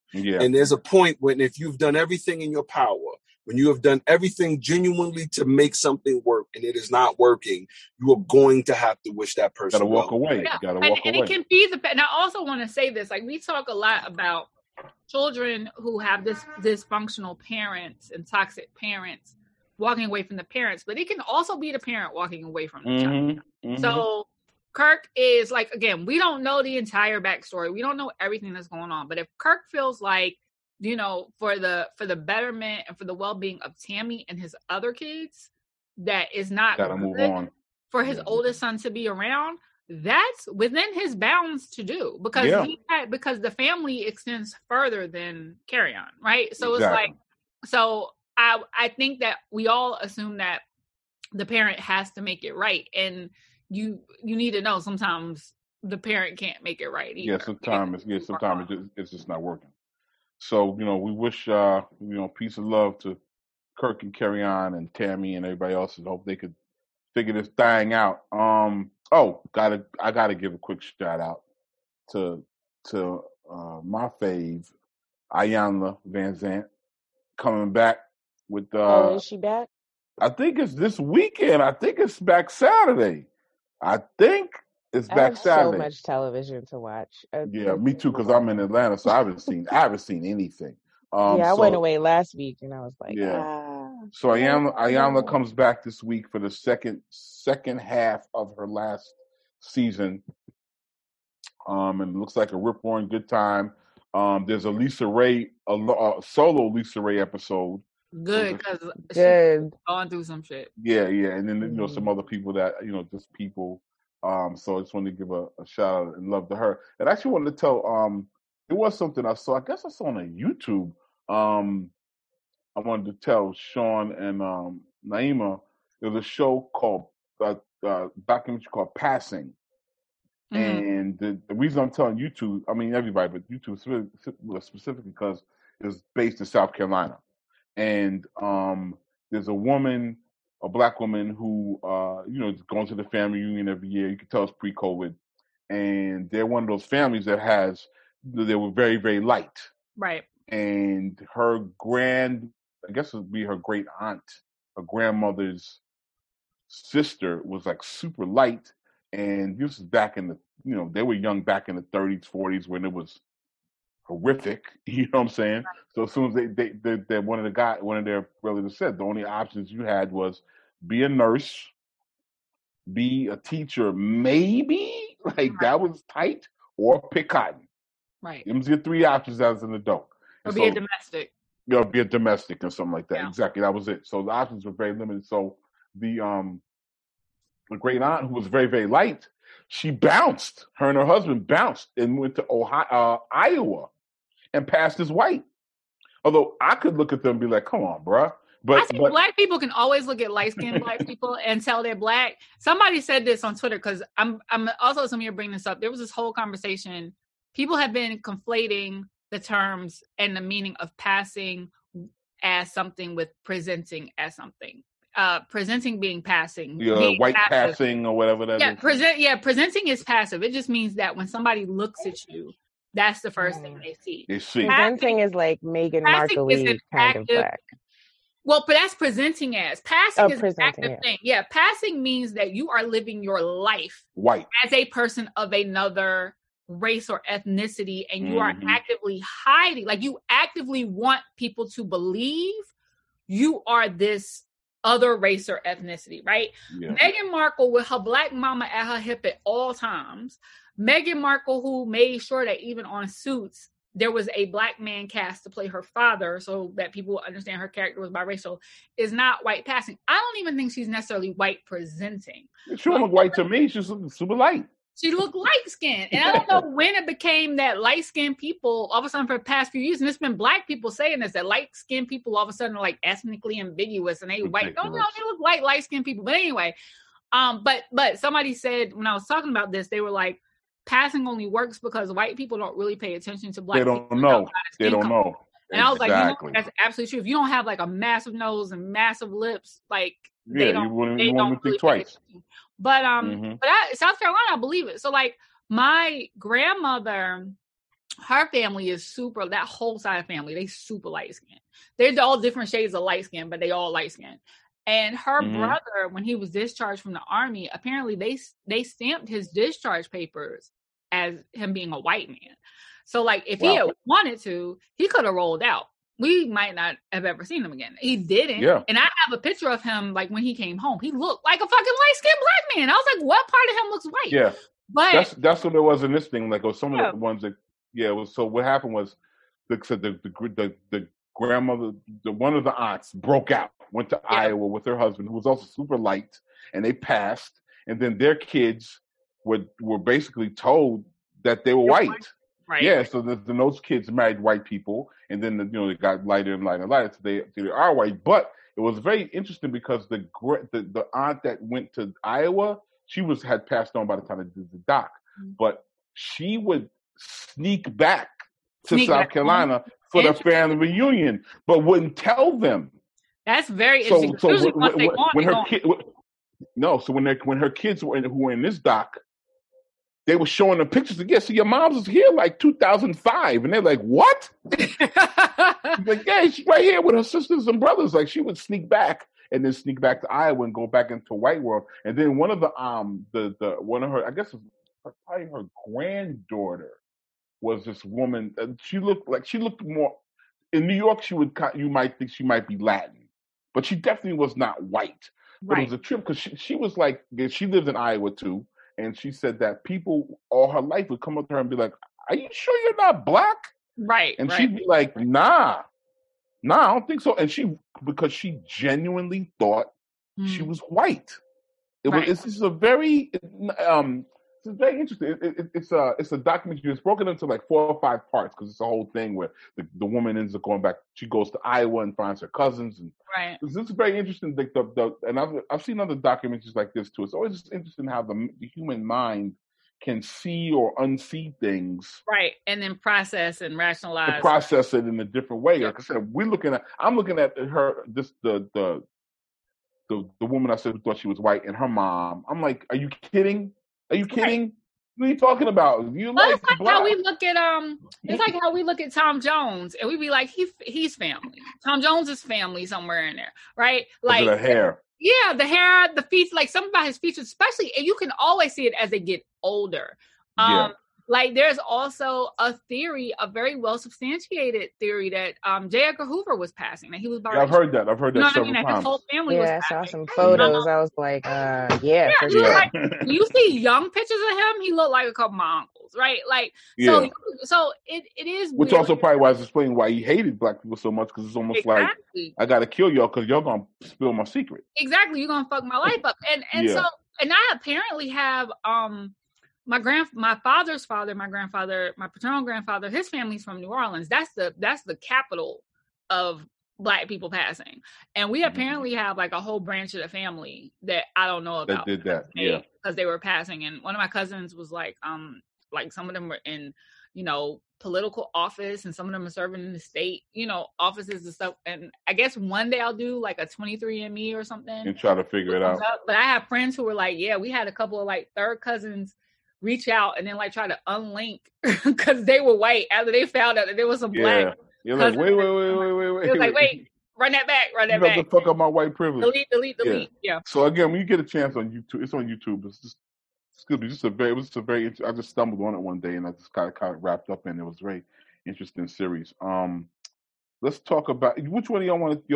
Yeah. And there's a point when if you've done everything in your power, when you have done everything genuinely to make something work and it is not working, you are going to have to wish that person gotta walk away. Yeah. You gotta walk away. And it can be and I also want to say this, like we talk a lot about children who have dysfunctional parents and toxic parents walking away from the parents, but it can also be the parent walking away from the child. Mm-hmm. So Kirk is like, again, we don't know the entire backstory. We don't know everything that's going on. But if Kirk feels like, for the betterment and for the well-being of Tammy and his other kids, that is not gotta move on for his oldest son to be around, that's within his bounds to do because because the family extends further than Carry-On, right? So It's like, so I think that we all assume that the parent has to make it right, and you need to know sometimes the parent can't make it right either. Sometimes it's just not working. So we wish peace and love to Kirk and Carry-On and Tammy and everybody else, and hope they could figure this thing out. I gotta give a quick shout out to my fave, Iyanla Vanzant, coming back with. Is she back? I think it's this weekend. I think it's back Saturday. I think it's back Saturday. So much television to watch. Me too, because I'm in Atlanta, so I haven't seen anything. I went away last week, and I was like, So Iyanla comes back this week for the second half of her last season. And it looks like a rip-roaring good time. There's a Lisa Ray, a solo Lisa Ray episode. Good, because she's going through some shit. Yeah, and then some other people that just people. So I just wanted to give a shout out and love to her. And I actually wanted to tell. It was something I saw. I guess I saw on YouTube. I wanted to tell Sean and Naima. There's a show called documentary called Passing. Mm-hmm. And the reason I'm telling YouTube, I mean everybody, but YouTube specifically because it's based in South Carolina. And there's a black woman who is going to the family reunion every year. You can tell it's pre-COVID. And they're one of those families that they were very, very light. Right. And her I guess it would be her great aunt, her grandmother's sister was like super light. And this is back in they were young back in the 30s, 40s when it was horrific. You know what I'm saying? So as soon as they one of their relatives said the only options you had was be a nurse, be a teacher, maybe that was tight, or pick cotton. Right. Them was your three options as an adult. Or be a domestic. Be a domestic or something like that. Yeah. Exactly. That was it. So the options were very limited. So the great aunt, who was very, very light, she bounced. Her and her husband bounced and went to Iowa and passed as white. Although I could look at them and be like, come on, bruh. But I think black people can always look at light-skinned black people and tell they're black. Somebody said this on Twitter, because I'm also, some of you are bringing this up. There was this whole conversation. People have been conflating the terms and the meaning of passing as something with presenting as something. Presenting being passing. Being white passive. Passing or whatever that is. Presenting is passive. It just means that when somebody looks at you, that's the first thing they see. Presenting is like Meghan Markle kind of black. Well, but that's presenting as. Passing is an active thing. Yeah, passing means that you are living your life white as a person of another race or ethnicity, and you are actively hiding. Like, you actively want people to believe you are this other race or ethnicity, right? Yeah. Meghan Markle with her black mama at her hip at all times. Meghan Markle, who made sure that even on Suits, there was a black man cast to play her father so that people would understand her character was biracial, is not white passing. I don't even think she's necessarily white presenting. She don't look white to me. She's super light. She looked light-skinned. And I don't know when it became that light-skinned people, all of a sudden for the past few years, and it's been black people saying this, that light-skinned people all of a sudden are like ethnically ambiguous and they white. No, they look like light-skinned people. But anyway, but somebody said, when I was talking about this, they were like, passing only works because white people don't really pay attention to black people. They don't know. And I was like, that's absolutely true. If you don't have like a massive nose and massive lips, like, they don't really think twice. But South Carolina, I believe it. So like my grandmother her family is super, that whole side of family, they super light skinned. They're all different shades of light skin, but they all light skinned. And her brother, when he was discharged from the army, apparently they stamped his discharge papers as him being a white man. So like if he had wanted to, he could have rolled out. We might not have ever seen him again. He didn't. Yeah. And I have a picture of him like when he came home. He looked like a fucking light-skinned black man. I was like, what part of him looks white? Yeah. But that's what it was in this thing. Like some of the ones that it was. So what happened was the grandmother, one of the aunts broke out, went to Iowa with her husband, who was also super light, and they passed. And then their kids were basically told that they were white. Right. Yeah. So then those kids married white people, and then they got lighter and lighter and lighter. So they are white. But it was very interesting because the aunt that went to Iowa, she had passed on by the time they did the doc, but she would sneak back to South Carolina for the family reunion, but wouldn't tell them. That's very interesting. So when her kids who were in this doc, they were showing the pictures again. So your mom's was here like 2005, and they're like, "What?" Like, yeah, she's right here with her sisters and brothers. Like, she would sneak back and then sneak back to Iowa and go back into white world. And then one of one of her, I guess, probably her granddaughter, was this woman. She looked more in New York. You might think she might be Latin, but she definitely was not white. But it was a trip because she was like, she lived in Iowa too. And she said that people all her life would come up to her and be like, "Are you sure you're not black?" Right. And she'd be like, Nah, I don't think so. And because she genuinely thought she was white. It's very interesting. It's a documentary. It's broken into like 4 or 5 parts because it's a whole thing where the woman ends up going back. She goes to Iowa and finds her cousins, and this is very interesting. And I've seen other documentaries like this too. It's always just interesting how the human mind can see or unsee things, right, and then process and rationalize, process it in a different way. Like I said, I'm looking at her. The woman I said who thought she was white and her mom. I'm like, are you kidding? Are you kidding? Right. What are you talking about? It's like how we look at It's like how we look at Tom Jones, and we be like, he's family. Tom Jones is family somewhere in there, right? Like the hair. Yeah, the hair, the feet, like something about his features, especially, and you can always see it as they get older. Like there's also a theory, a very well substantiated theory that J. Edgar Hoover was passing. That he was. I've heard that. Several times. His whole family was passing. I saw some photos. I was like, for sure. Like, you see young pictures of him. He looked like a couple of my uncles, right? Like so it is. Which weird. Also probably was explaining why he hated black people so much, because it's almost like, I got to kill y'all because y'all gonna spill my secret. Exactly, you're gonna fuck my life up, and so I apparently have my father's father, my grandfather, my paternal grandfather, his family's from New Orleans. That's the capital of black people passing. And we apparently have like a whole branch of the family that I don't know about. That did that, because they were passing. And one of my cousins was like some of them were in, political office, and some of them are serving in the state, offices and stuff. And I guess one day I'll do like a 23andMe or something. And try to figure it out. But I have friends who were like, we had a couple of like third cousins reach out and then like try to unlink because they were white after they found out that there was some black. You're like, wait. It was like, wait, run that back. You have to fuck up my white privilege. Delete. Yeah. So again, when you get a chance on YouTube, it's on YouTube. It was a very. I just stumbled on it one day and I just kind of wrapped up in it. It was a very interesting series. Let's talk about which one of y'all want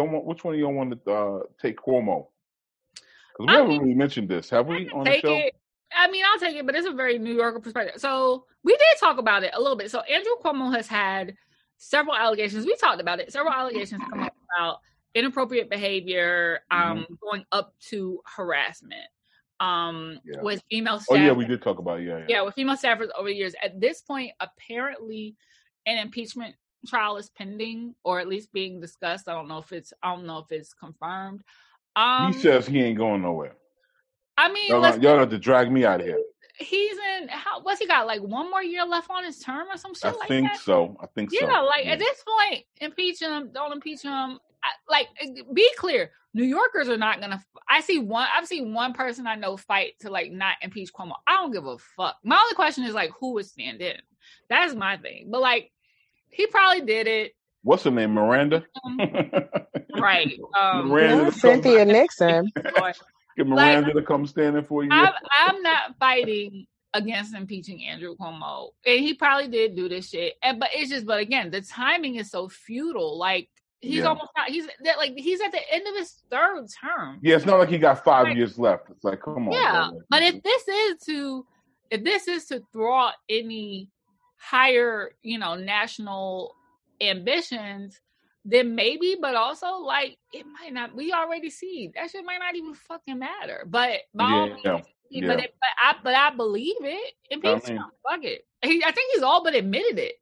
to take Cuomo? Because we haven't really mentioned this, have we, on the show? I'll take it, but it's a very New Yorker perspective. So we did talk about it a little bit. So Andrew Cuomo has had several allegations. We talked about it. Several allegations come up about inappropriate behavior, going up to harassment, with female staffers. Oh yeah, we did talk about it. Yeah, with female staffers over the years. At this point, apparently, an impeachment trial is pending, or at least being discussed. I don't know if it's confirmed. He says he ain't going nowhere. I mean, y'all have to drag me out of here. He's in. What's he got? Like 1 more year left on his term or some shit like that? I think so. Yeah, like at this point, impeach him. Don't impeach him. Be clear. New Yorkers are not gonna. I've seen one person I know fight to like not impeach Cuomo. I don't give a fuck. My only question is like, who would stand in? That's my thing. But like, he probably did it. What's her name? Miranda. Right. Miranda. Cynthia Nixon. Get Miranda to come stand in for you. I'm not fighting against impeaching Andrew Cuomo, and he probably did do this shit. But again, the timing is so futile. Like. He's almost not. He's at the end of his third term. Yeah, it's not like he got 5 years left. It's like, come on. Yeah, bro. But if this is to throw out any higher, national ambitions, then maybe. But also, like, it might not. We already see that shit might not even fucking matter. But I believe it. Impeachment, fuck it. I think he's all but admitted it.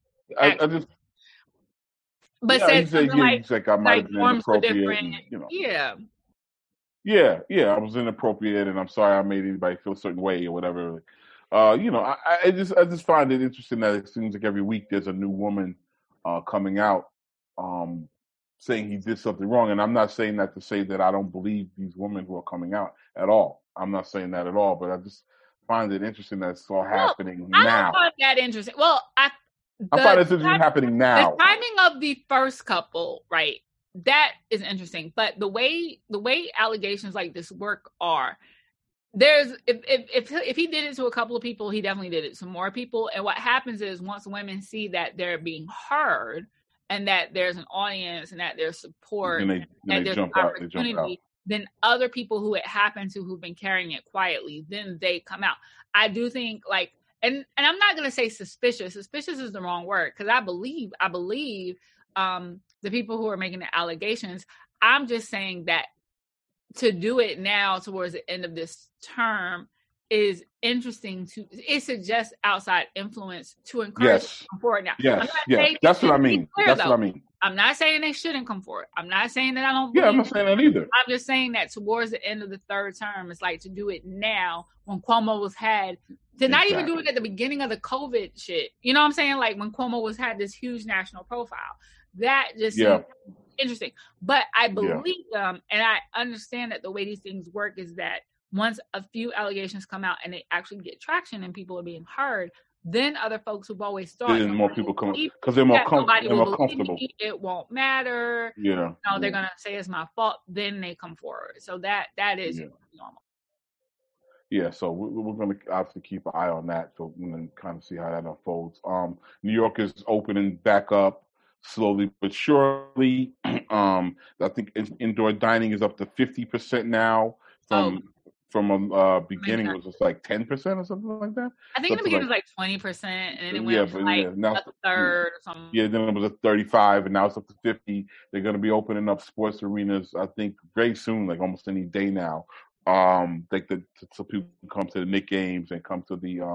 But said something like I might have been inappropriate. Yeah, I was inappropriate, and I'm sorry I made anybody feel a certain way or whatever. I just find it interesting that it seems like every week there's a new woman coming out saying he did something wrong, and I'm not saying that to say that I don't believe these women who are coming out at all. I'm not saying that at all, but I just find it interesting that it's all happening now. I don't find that interesting. Well, I find this is happening now. The timing of the first couple, right? That is interesting. But the way allegations like this work are, if he did it to a couple of people, he definitely did it to more people. And what happens is once women see that they're being heard and that there's an audience and that there's support and there's opportunity, then other people who it happened to who've been carrying it quietly, then they come out. I do think like. And I'm not going to say suspicious. Suspicious is the wrong word because I believe the people who are making the allegations. I'm just saying that to do it now towards the end of this term is interesting. It suggests outside influence to encourage them to come forward now. Yes, that's what I mean. That's what I mean. I'm not saying they shouldn't come forward. I'm not saying that I don't. Yeah, I'm not saying that either. I'm just saying that towards the end of the third term, it's like to do it now when Cuomo not even do it at the beginning of the COVID shit. You know what I'm saying? Like when Cuomo had this huge national profile. That just seems interesting. But I believe them, and I understand that the way these things work is that once a few allegations come out and they actually get traction and people are being heard, then other folks who've always thought more people come because they're more comfortable. It won't matter. They're gonna say it's my fault. Then they come forward. So that is normal. Yeah, so we're going to obviously keep an eye on that, so we can kind of see how that unfolds. New York is opening back up slowly but surely. I think indoor dining is up to 50% now from a beginning it was just like 10% or something like that. I think in the beginning it was like 20%, and then it went to like a third or something. Yeah, then it was a 35, and now it's up to 50. They're going to be opening up sports arenas, I think, very soon, like almost any day now. So people can come to the Knicks games and come to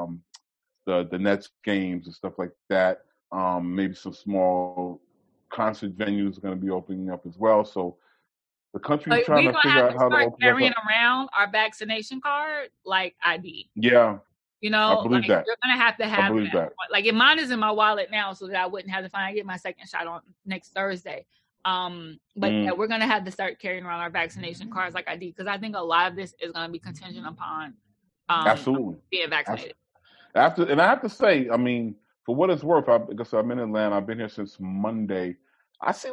the Nets games and stuff like that. Maybe some small concert venues are going to be opening up as well. So the country's trying to figure out how to open carrying around our vaccination card like ID. Yeah. I believe that. You're going to have that. Like mine is in my wallet now so that I wouldn't have to find. I get my second shot on next Thursday. But we're going to have to start carrying around our vaccination cards like ID because I think a lot of this is going to be contingent upon absolutely being vaccinated. And I have to say, I mean, for what it's worth, because I'm in Atlanta, I've been here since Monday. I see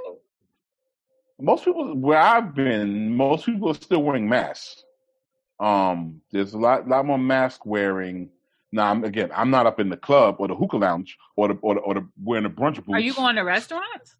most people where I've been, most people are still wearing masks. There's a lot more mask wearing. Now, I'm not up in the club or the hookah lounge or the wearing the brunch boots. Are you going to restaurants?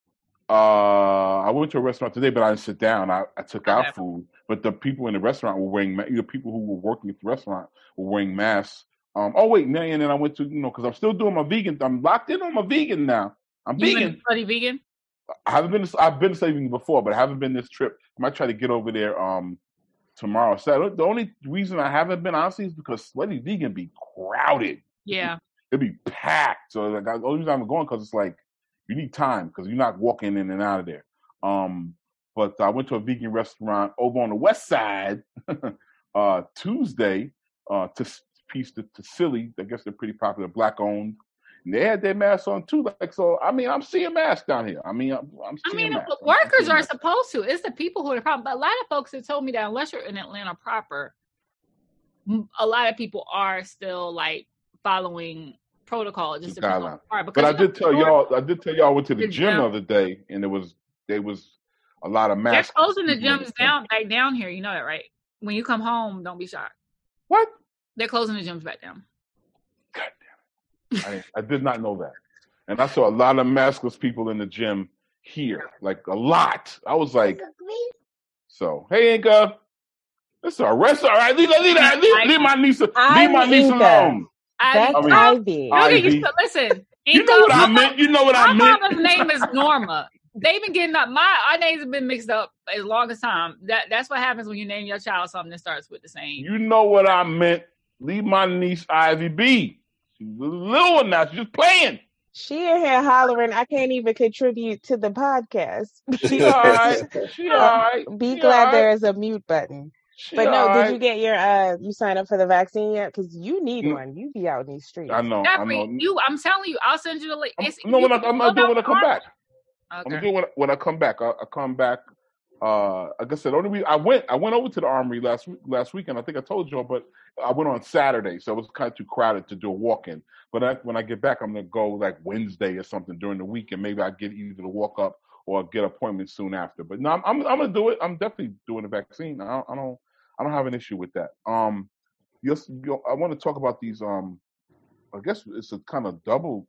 I went to a restaurant today, but I didn't sit down. I took out food, but the people in the restaurant were wearing. The people who were working at the restaurant were wearing masks. And then I went to because I'm still doing my vegan. I'm locked in on my vegan now. I'm vegan. Study vegan. I've been studying before, but I haven't been this trip. I might try to get over there tomorrow. So the only reason I haven't been honestly is because Sweaty Vegan be crowded. Yeah, it'd be packed. So the only reason I'm going because it's like. You need time because you're not walking in and out of there. But I went to a vegan restaurant over on the west side Tuesday to piece to Silly. I guess they're pretty popular, black owned. And they had their masks on too. Like, so, I mean, I'm seeing masks down here. I mean, I'm seeing masks. Workers are supposed to. It's the people who are the problem. But a lot of folks have told me that unless you're in Atlanta proper, a lot of people are still like following protocol. Just but I did tell y'all I went to the gym the other day, and there was a lot of masks. They're closing the gyms back down here. You know that, right? When you come home, don't be shocked. What? They're closing the gyms back down. God damn it. I did not know that. And I saw a lot of maskless people in the gym here. Like, a lot. I was like, so, hey, Inka. It's a rest. All right, leave my niece alone. That's Ivy. Listen. You know what I meant. My mama's name is Norma. They've been getting up. Our names have been mixed up as long as time. That's what happens when you name your child something that starts with the same. You know what I meant. Leave my niece Ivy be. She's a little one now. She's just playing. She in here hollering, I can't even contribute to the podcast. She all right. She all right. Be glad there is a mute button. But no, did you get your you sign up for the vaccine yet? Because you need one. You be out in these streets. I know. I'm telling you, I'll send you the link. I'm not doing when I come back. Okay. I'm gonna do when I come back. I come back. Like I said, I went over to the Armory last weekend. I think I told you, but I went on Saturday, so it was kind of too crowded to do a walk-in. But when I get back, I'm gonna go like Wednesday or something during the week, and maybe I get either to walk up or get an appointment soon after. But no, I'm gonna do it. I'm definitely doing the vaccine. I don't have an issue with that. I want to talk about these. I guess it's a kind of double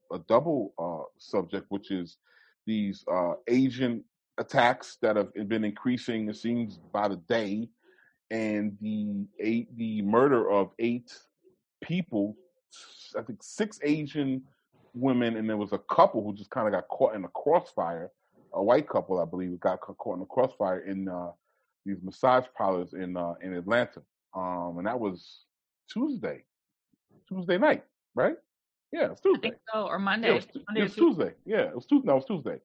subject, which is these Asian attacks that have been increasing, it seems, by the day, and the murder of 8 people. I think 6 Asian women, and there was a couple who just kind of got caught in a crossfire. A white couple, I believe, got caught in a crossfire in these massage parlors in Atlanta, and that was Tuesday night, right? Yeah, it was Tuesday. I think so, or Monday. Yeah, it was Tuesday. Yeah, it was Tuesday. No, it was Tuesday.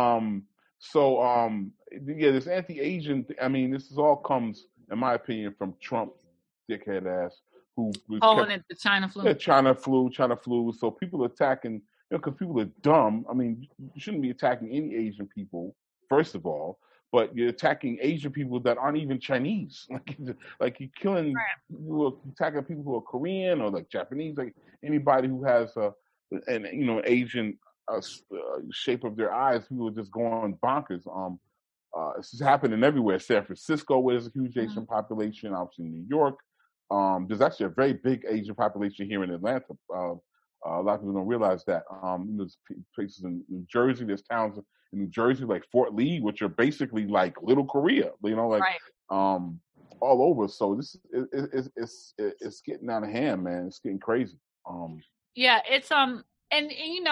This anti-Asian. This all comes, in my opinion, from Trump, dickhead ass, who calling it the China flu. Yeah, China flu. So people attacking, because people are dumb. You shouldn't be attacking any Asian people, first of all. But you're attacking Asian people that aren't even Chinese. Like you're killing, you're attacking people who are Korean or like Japanese, like anybody who has an Asian shape of their eyes. People are just going bonkers. This is happening everywhere. San Francisco, where there's a huge Asian population. Obviously, New York. There's actually a very big Asian population here in Atlanta. A lot of people don't realize that. There's places in New Jersey. There's towns in New Jersey like Fort Lee, which are basically like Little Korea. All over. So this it's getting out of hand, man. It's getting crazy. It's and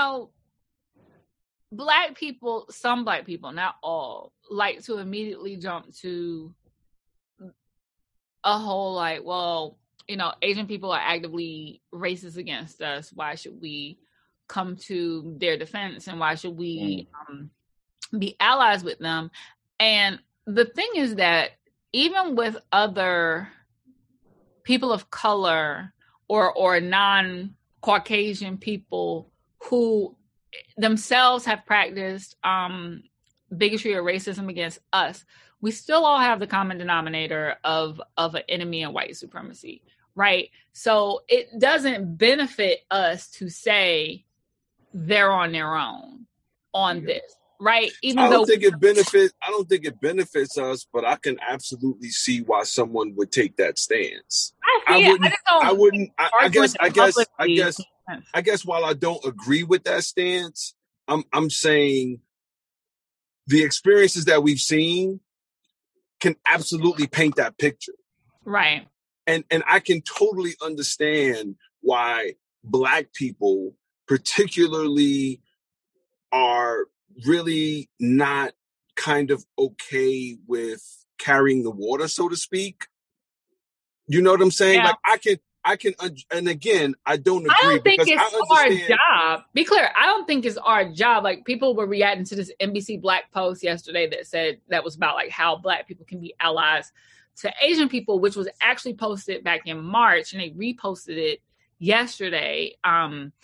Black people, some Black people, not all, like to immediately jump to a whole like, well, Asian people are actively racist against us. Why should we come to their defense, and why should we be allies with them? And the thing is that even with other people of color or non-Caucasian people who themselves have practiced bigotry or racism against us, we still all have the common denominator of an enemy in white supremacy, right? So it doesn't benefit us to say they're on their own on this, right? I don't think it benefits us, but I can absolutely see why someone would take that stance. I guess while I don't agree with that stance, I'm saying the experiences that we've seen can absolutely paint that picture. Right. And I can totally understand why Black people particularly are really not kind of okay with carrying the water, so to speak. You know what I'm saying? Yeah. Like I can, and again, I don't agree. I don't think it's our job. Be clear. I don't think it's our job. Like, people were reacting to this NBC Black post yesterday that said that was about like how Black people can be allies to Asian people, which was actually posted back in March, and they reposted it yesterday. And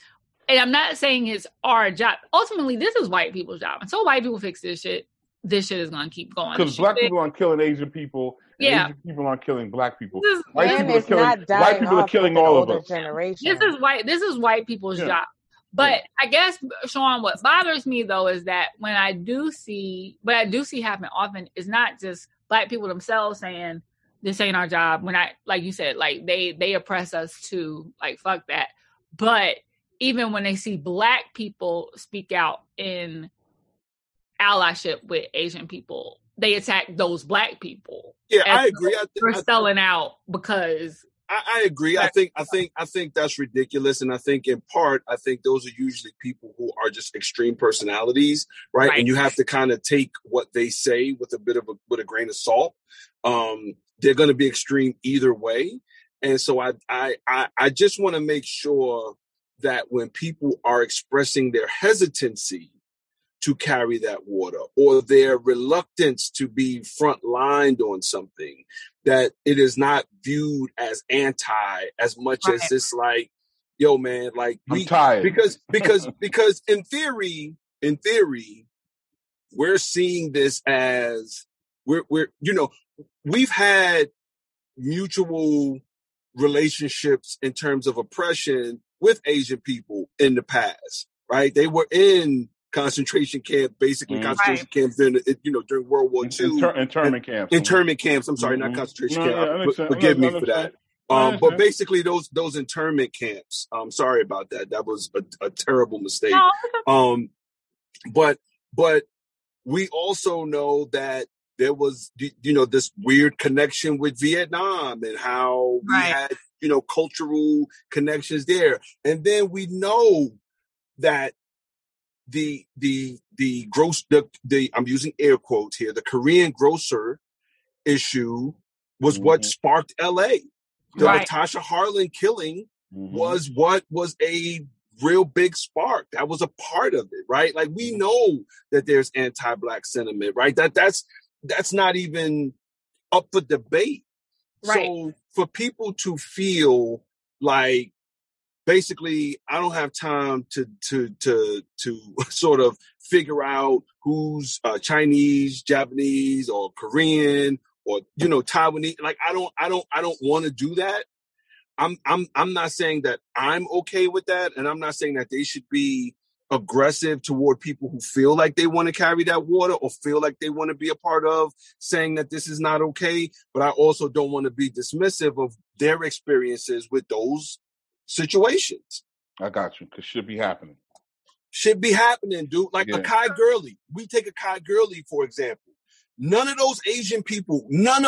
and I'm not saying it's our job. Ultimately, this is white people's job. Until white people fix this shit is going to keep going. Because black people aren't killing Asian people, and Asian people aren't killing black people. White people are killing all of us. This is white people's job. But I guess, Sean, what bothers me though is that what I do see happen often is not just black people themselves saying this ain't our job. When like you said, like they oppress us too, like fuck that. But even when they see black people speak out in allyship with Asian people, they attack those black people. Yeah, I agree. We're selling out because I agree. I think that's ridiculous, and I think in part, those are usually people who are just extreme personalities, right? And you have to kind of take what they say with a grain of salt. They're going to be extreme either way, and so I just want to make sure that when people are expressing their hesitancy to carry that water or their reluctance to be front-lined on something, that it is not viewed as anti as much as this like, yo, man, like I'm tired. Because in theory, we're seeing this as we've had mutual relationships in terms of oppression with Asian people in the past, right? They were in concentration camp, concentration camps during World War II. Internment camps. Internment camps. I'm sorry, not concentration camps. Forgive me for that. But basically, those internment camps. I'm sorry about that. That was a terrible mistake. But we also know that there was this weird connection with Vietnam and how we had cultural connections there, and then we know that the I'm using air quotes here, the Korean grocer issue was what sparked LA. The Natasha Harlan killing was what was a real big spark. That was a part of it, right? Like we know that there's anti-black sentiment, right? That's not even up for debate. Right. So for people to feel like basically, I don't have time to sort of figure out who's Chinese, Japanese, or Korean, or Taiwanese. Like I don't want to do that. I'm not saying that I'm okay with that, and I'm not saying that they should be aggressive toward people who feel like they want to carry that water or feel like they want to be a part of saying that this is not okay. But I also don't want to be dismissive of their experiences with those situations. I got you, because should be happening. Should be happening, dude. Like Akai Gurley. We take Akai Gurley, for example. None of those Asian people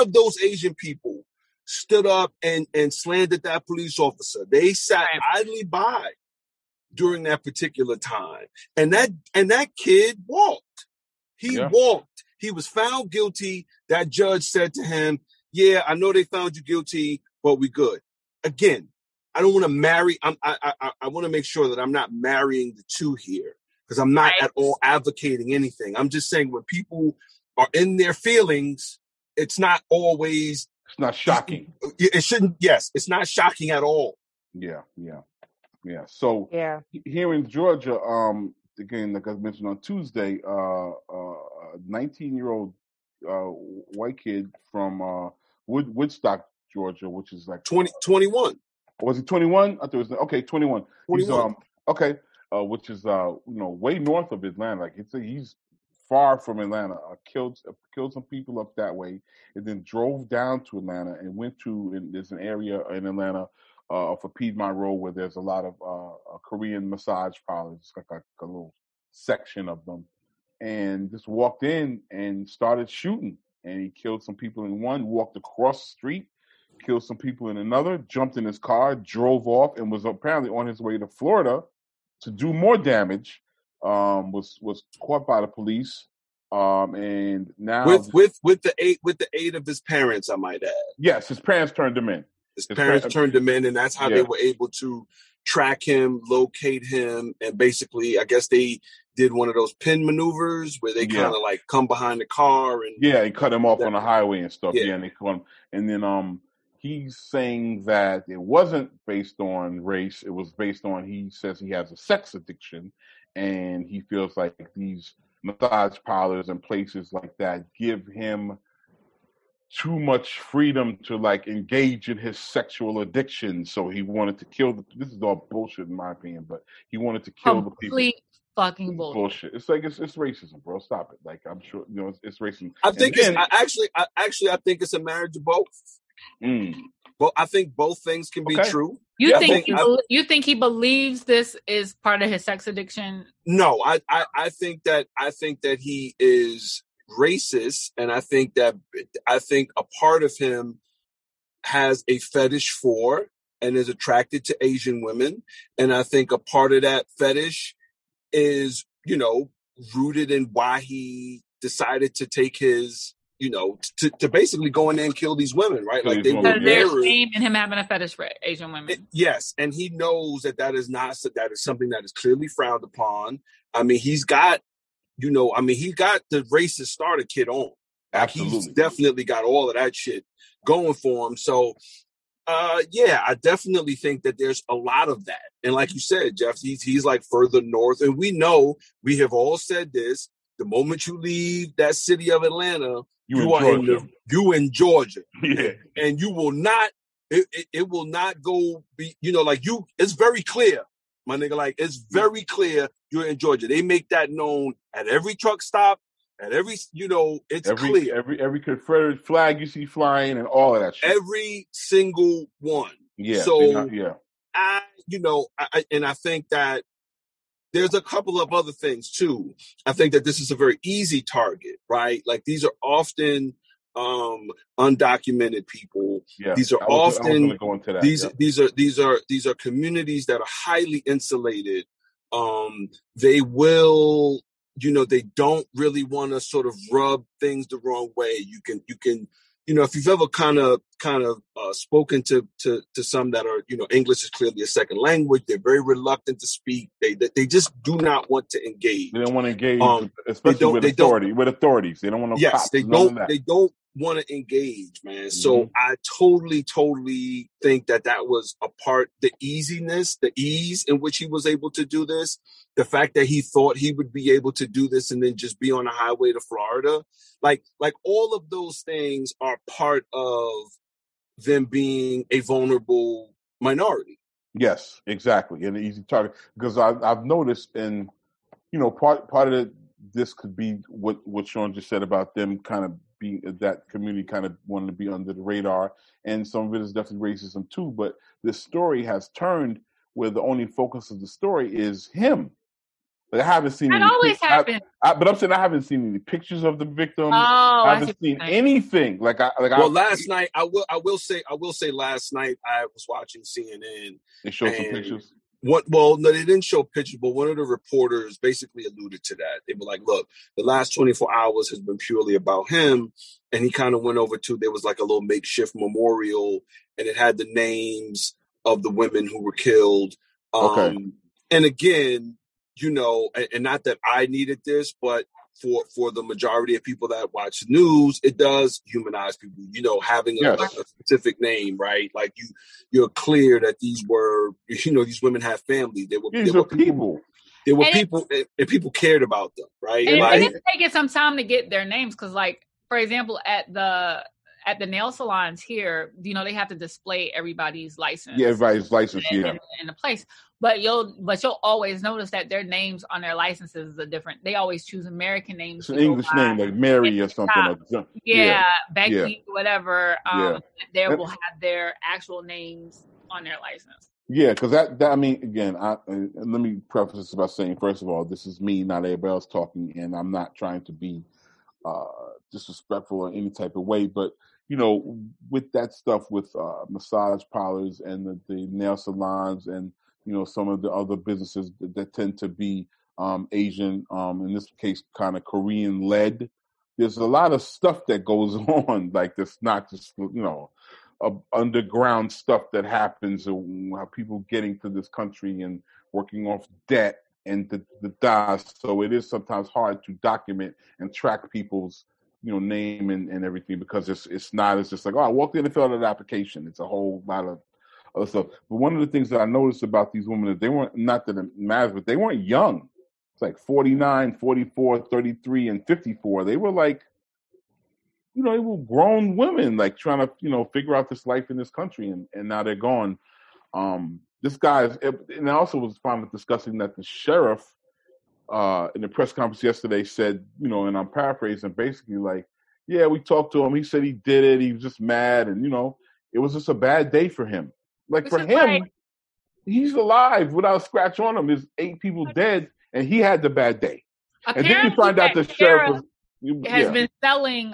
stood up and slandered that police officer. They sat idly by during that particular time. And that kid walked. He walked. He was found guilty. That judge said to him, yeah, I know they found you guilty, but we good. Again, I don't want to marry. I want to make sure that I'm not marrying the two here, because I'm not at all advocating anything. I'm just saying when people are in their feelings, it's not always. It's not shocking. It shouldn't. Yes, it's not shocking at all. Yeah. So here in Georgia, again, like I mentioned on Tuesday, a 19-year-old white kid from Woodstock, Georgia, which is like 21. Was he 21? I thought it was 21. 21. He's, which is way north of Atlanta. Like he's far from Atlanta. Killed some people up that way, and then drove down to Atlanta and went to. And there's an area in Atlanta off of Piedmont Road where there's a lot of Korean massage parlors, like a little section of them, and just walked in and started shooting. And he killed some people in one. Walked across the street. Killed some people in another, jumped in his car, drove off, and was apparently on his way to Florida to do more damage. Was caught by the police, and now with the aid of his parents, I might add. Yes, his parents turned him in. His parents turned him in, and that's how they were able to track him, locate him, and basically, I guess they did one of those pin maneuvers where they kind of like come behind the car and and cut him off on the highway and stuff. And they caught him, and then he's saying that it wasn't based on race. It was based on, he says he has a sex addiction, and he feels like these massage parlors and places like that give him too much freedom to like engage in his sexual addiction. So he wanted to kill this is all bullshit in my opinion, but he wanted to kill the people. Complete fucking bullshit. It's like it's racism, bro. Stop it. Like, I'm sure it's racism. I think I think it's a marriage of both. But I think both things can be true. You think he believes this is part of his sex addiction? No, I think that he is racist, and I think a part of him has a fetish for and is attracted to Asian women, and I think a part of that fetish is, rooted in why he decided to take his, to basically go in there and kill these women, right? Like they were there's shame in him having a fetish for Asian women. Yes, and he knows that is something that is clearly frowned upon. I mean, he's got he got the racist starter kit on. Absolutely. He's definitely got all of that shit going for him. So, I definitely think that there's a lot of that. And like you said, Jeff, he's like further north. And we have all said this, the moment you leave that city of Atlanta, you in Georgia. Yeah. And you will not, it will not go be, it's very clear. My nigga, like, it's very clear you're in Georgia. They make that known at every truck stop, at every, it's clear. Every Confederate flag you see flying and all of that shit. Every single one. Yeah. So, I think that there's a couple of other things, too. I think that this is a very easy target, right? Like, these are often undocumented people. Yeah, these are often go into that. These are communities that are highly insulated. They will, they don't really want to sort of rub things the wrong way. You can, if you've ever kind of spoken to some that are, English is clearly a second language. They're very reluctant to speak. They just do not want to engage. They don't want to engage, especially with authorities. They don't want to. Yes, they don't want to engage, man. So I totally think that was a part, the ease in which he was able to do this, the fact that he thought he would be able to do this and then just be on the highway to Florida, like all of those things are part of them being a vulnerable minority. Yes, exactly. And easy target, because I've noticed, and part of this could be what Sean just said about them kind of being that community kind of wanting to be under the radar, and some of it is definitely racism too. But this story has turned where the only focus of the story is him. Like, I haven't seen. That always happens. But I'm saying I haven't seen any pictures of the victims. I haven't seen anything. Last night I will say last night I was watching CNN. They showed some pictures. No, they didn't show pictures, but one of the reporters basically alluded to that. They were like, look, the last 24 hours has been purely about him. And he kind of went over to, there was like a little makeshift memorial, and it had the names of the women who were killed. Okay. And again, and not that I needed this, but for the majority of people that watch news, it does humanize people, having a specific name, right? Like you're clear that these were, these women have families. They were people. There were people, and people cared about them, right? And it's taking some time to get their names, because, like, for example, at the nail salons here, they have to display everybody's license. Yeah, everybody's license, in the place. But you'll always notice that their names on their licenses are different. They always choose American names. It's an English name, like Mary or something. Becky, whatever. They will have their actual names on their license. Yeah, because that I mean, again, let me preface this by saying, first of all, this is me, not everybody else talking, and I'm not trying to be disrespectful in any type of way, but with that stuff with massage parlors and the nail salons and some of the other businesses that tend to be Asian, in this case, kind of Korean led. There's a lot of stuff that goes on, like this, not just underground stuff that happens, how people getting to this country and working off debt and the DAS. So it is sometimes hard to document and track people's name and everything, because it's not. It's just like, oh, I walked in and filled out an application. It's a whole lot of other stuff. But one of the things that I noticed about these women is they weren't, not that it matters, but they weren't young. It's like 49, 44, 33, and 54. They were like, they were grown women, like trying to, figure out this life in this country, and now they're gone. This guy, and I also was finally discussing that the sheriff in the press conference yesterday said, and I'm paraphrasing, basically like, yeah, we talked to him. He said he did it. He was just mad, and it was just a bad day for him. Like for him, he's alive without a scratch on him. There's 8 people dead, and he had the bad day. Apparently, and then you find out the sheriff has been selling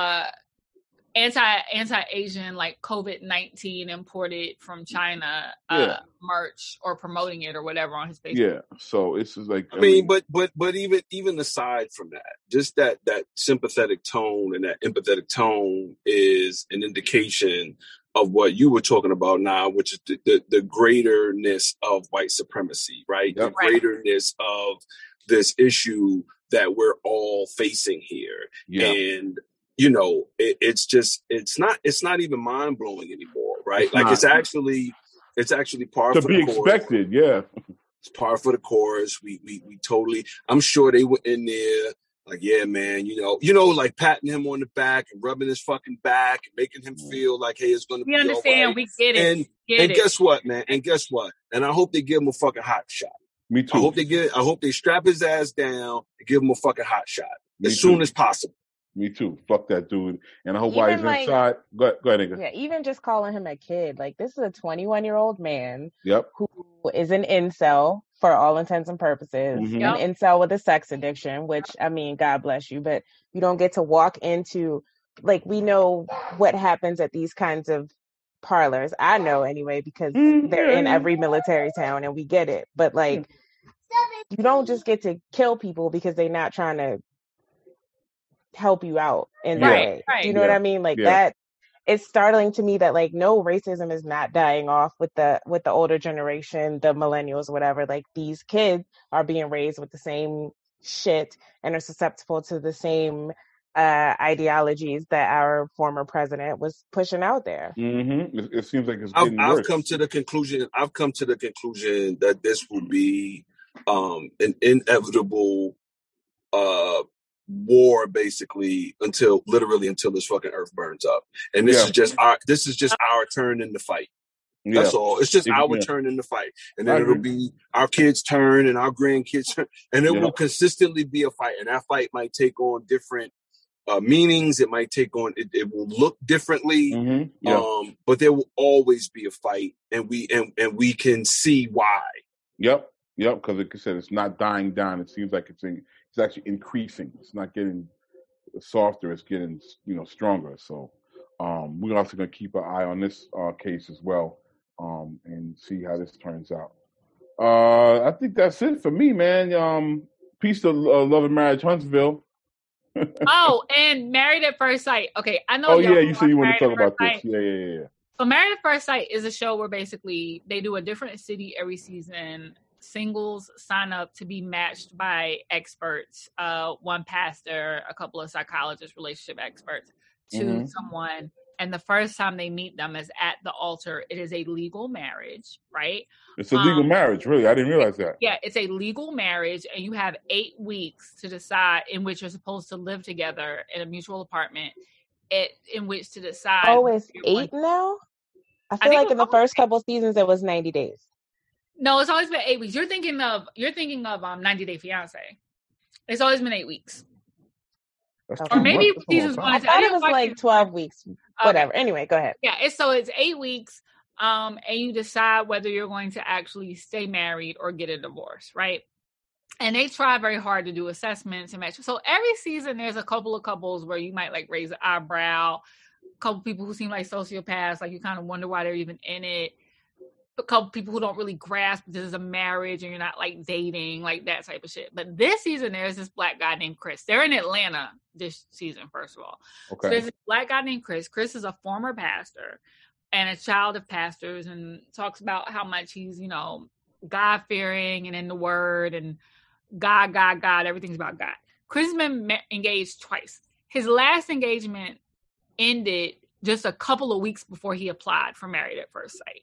anti-Asian, like COVID-19 imported from China merch, or promoting it or whatever on his Facebook. Yeah, so it's just like, I mean, but even aside from that, just that sympathetic tone and that empathetic tone is an indication of what you were talking about now, which is the greaterness of white supremacy, right? Yep. The greaterness of this issue that we're all facing here. Yeah. And it's not even mind blowing anymore, right? It's actually par for the course. To be expected, yeah. It's par for the course. We totally. I'm sure they were in there, like, yeah, man, like patting him on the back and rubbing his fucking back and making him feel like, hey, it's gonna be. We understand. All right. We get it. And guess what, man? And guess what? And I hope they give him a fucking hot shot. Me too. I hope they strap his ass down and give him a fucking hot shot as soon as possible. Me too. Fuck that dude. And I hope while he's inside. Go ahead, Inga. Yeah, even just calling him a kid. Like, this is a 21-year-old man. Yep. Who is an incel for all intents and purposes. Mm-hmm. An incel with a sex addiction, which, I mean, God bless you. But you don't get to walk into, like, we know what happens at these kinds of parlors. I know anyway, because they're in every military town and we get it. But, like, you don't just get to kill people because they're not trying to help you out in that way. Right. Do you know what I mean? Like that, it's startling to me that like no racism is not dying off with the older generation, the millennials, whatever. Like these kids are being raised with the same shit and are susceptible to the same ideologies that our former president was pushing out there. Mm-hmm. It seems like it's getting worse. I've come to the conclusion that this will be an inevitable war, basically, until this fucking earth burns up. And this is just our turn in the fight. That's all. It's just our turn in the fight. And then it'll be our kids' turn and our grandkids' turn. And it will consistently be a fight. And that fight might take on different meanings. It might take on, it will look differently. Mm-hmm. But there will always be a fight. And we can see why. Yep. Because like I said, it's not dying down. It seems like it's actually increasing. It's not getting softer. It's getting, stronger. So we're also going to keep an eye on this case as well and see how this turns out. I think that's it for me, man. Peace to Love and Marriage Huntsville. Oh, and Married at First Sight. Okay, I know. Oh, yeah, you said you want to talk about this. Yeah. So Married at First Sight is a show where basically they do a different city every season. Singles sign up to be matched by experts, one pastor, a couple of psychologists, relationship experts, to someone. And the first time they meet them is at the altar. It is a legal marriage, right? It's a legal marriage, really? I didn't realize that. Yeah, it's a legal marriage, and you have 8 weeks to decide in which you're supposed to live together in a mutual apartment, in which to decide. Oh, it's 8 now? I feel like in the first couple seasons, it was 90 days. No, it's always been 8 weeks. You're thinking of 90 Day Fiance. It's always been 8 weeks. Or maybe seasons 1 I thought it was like 12 weeks. Whatever. Okay. Anyway, go ahead. Yeah, it's 8 weeks. And you decide whether you're going to actually stay married or get a divorce, right? And they try very hard to do assessments and matches. So every season there's a couple of couples where you might like raise an eyebrow, a couple people who seem like sociopaths, like you kind of wonder why they're even in it. A couple people who don't really grasp this is a marriage and you're not like dating, like that type of shit. But this season, there's this black guy named Chris. They're in Atlanta this season, first of all. Okay. So there's this black guy named Chris. Chris is a former pastor and a child of pastors and talks about how much he's, God-fearing and in the word and God, everything's about God. Chris has been engaged twice. his last engagement ended just a couple of weeks before he applied for Married at First Sight.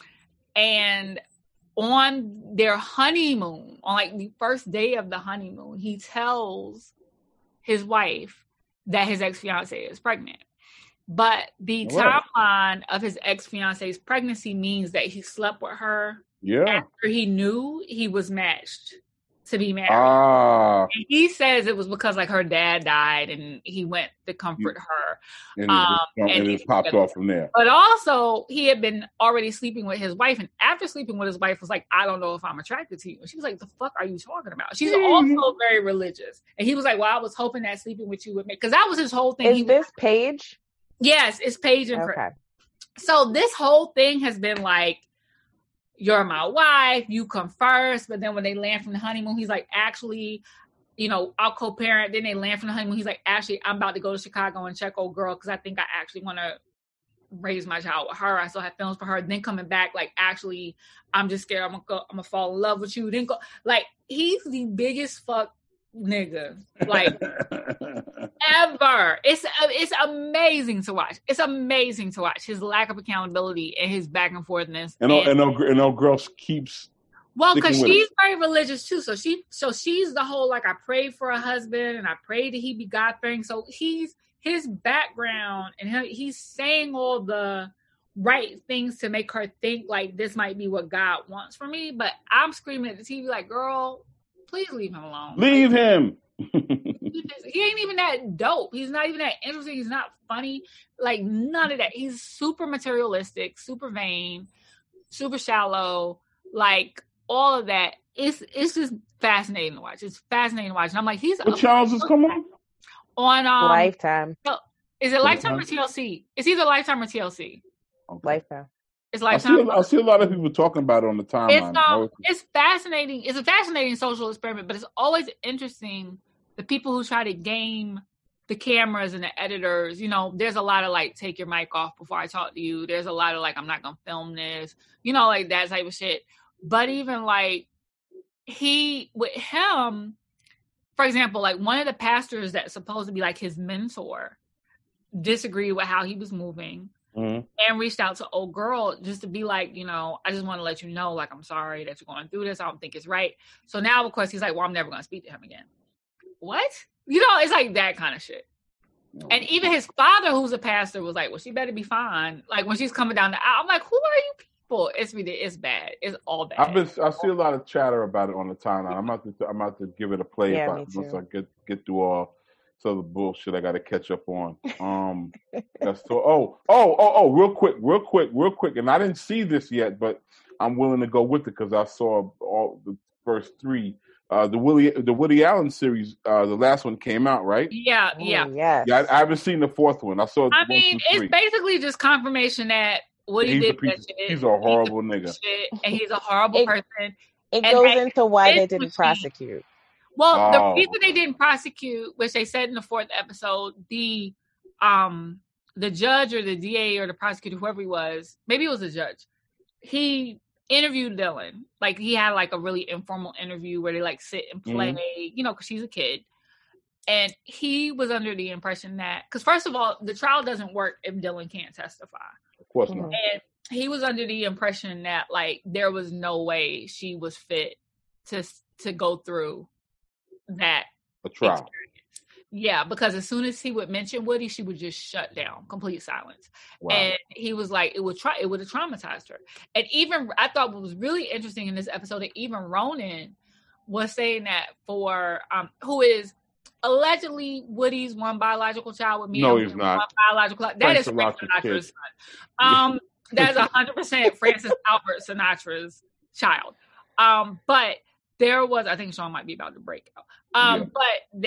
And on their honeymoon, on like the first day of the honeymoon, he tells his wife that his ex-fiance is pregnant. But the timeline of his ex-fiance's pregnancy means that he slept with her after he knew he was matched to be married. And he says it was because like her dad died and he went to comfort her. And it popped off from there. But also he had been already sleeping with his wife, and after sleeping with his wife was like, I don't know if I'm attracted to you. And she was like, the fuck are you talking about? She's also very religious. And he was like, well, I was hoping that sleeping with you would make, because that was his whole thing. Is this Paige? Yes, it's Paige and Chris. So this whole thing has been like, you're my wife, you come first. But then when they land from the honeymoon, he's like, actually, you know, I'll co-parent. Then they land from the honeymoon. He's like, actually, I'm about to go to Chicago and check old girl because I think I actually want to raise my child with her. I still have feelings for her. Then coming back, like, actually, I'm just scared I'm gonna fall in love with you. Then go, like, he's the biggest fuck nigga, like, ever. It's amazing to watch. It's amazing to watch his lack of accountability and his back and forthness. And no girl keeps. Well, because she's very religious too. So she's the whole like, I prayed for a husband and I prayed that he be God fearing. So his background and he's saying all the right things to make her think like this might be what God wants for me. But I'm screaming at the TV like, girl, please leave him alone. Leave him. He ain't even that dope. He's not even that interesting. He's not funny. Like, none of that. He's super materialistic, super vain, super shallow. Like, all of that. It's just fascinating to watch. It's fascinating to watch. And I'm like, what channels is coming on? Lifetime. Is it Lifetime or TLC? It's either Lifetime or TLC. Okay. Lifetime. It's Lifetime. I see a lot of people talking about it on the timeline. It's fascinating. It's a fascinating social experiment, but it's always interesting. The people who try to game the cameras and the editors, you know, there's a lot of like, take your mic off before I talk to you. There's a lot of like, I'm not going to film this, you know, like that type of shit. But even like with him, for example, like one of the pastors that's supposed to be like his mentor disagreed with how he was moving. And reached out to old girl just to be like, you know, I just want to let you know, like, I'm sorry that you're going through this. I don't think it's right. So now, of course, he's like, well, I'm never going to speak to him again. What? You know, it's like that kind of shit. And even his father, who's a pastor, was like, well, she better be fine. Like when she's coming down the aisle, I'm like, who are you people? It's bad. It's all bad. I see a lot of chatter about it on the timeline. I'm about to give it a play once I get through all some of the bullshit I got to catch up on. That's so. Real quick. And I didn't see this yet, but I'm willing to go with it because I saw all the first three. The Woody Allen series, the last one came out, right? Yeah. Yeah, I haven't seen the fourth one. I saw. I mean, it's basically just confirmation that Woody did that shit. He's a horrible nigga, and he's a horrible person. It goes into why they didn't prosecute. Well, the reason they didn't prosecute, which they said in the fourth episode, the judge or the DA or the prosecutor, whoever he was, maybe it was the judge, he interviewed Dylan. Like, he had like a really informal interview where they like sit and play, you know, because she's a kid. And he was under the impression that, because first of all, the trial doesn't work if Dylan can't testify. Of course not. And he was under the impression that like there was no way she was fit to go through that trial. Experience. Yeah, because as soon as he would mention Woody, she would just shut down, complete silence. Wow. And he was like, it would have traumatized her. And even I thought what was really interesting in this episode that even Ronan was saying that for who is allegedly Woody's one biological child with me. No, he's not. One biological that is Frank Sinatra's son. That's 100% Francis Albert Sinatra's child. But there was, I think Sean might be about to break out. But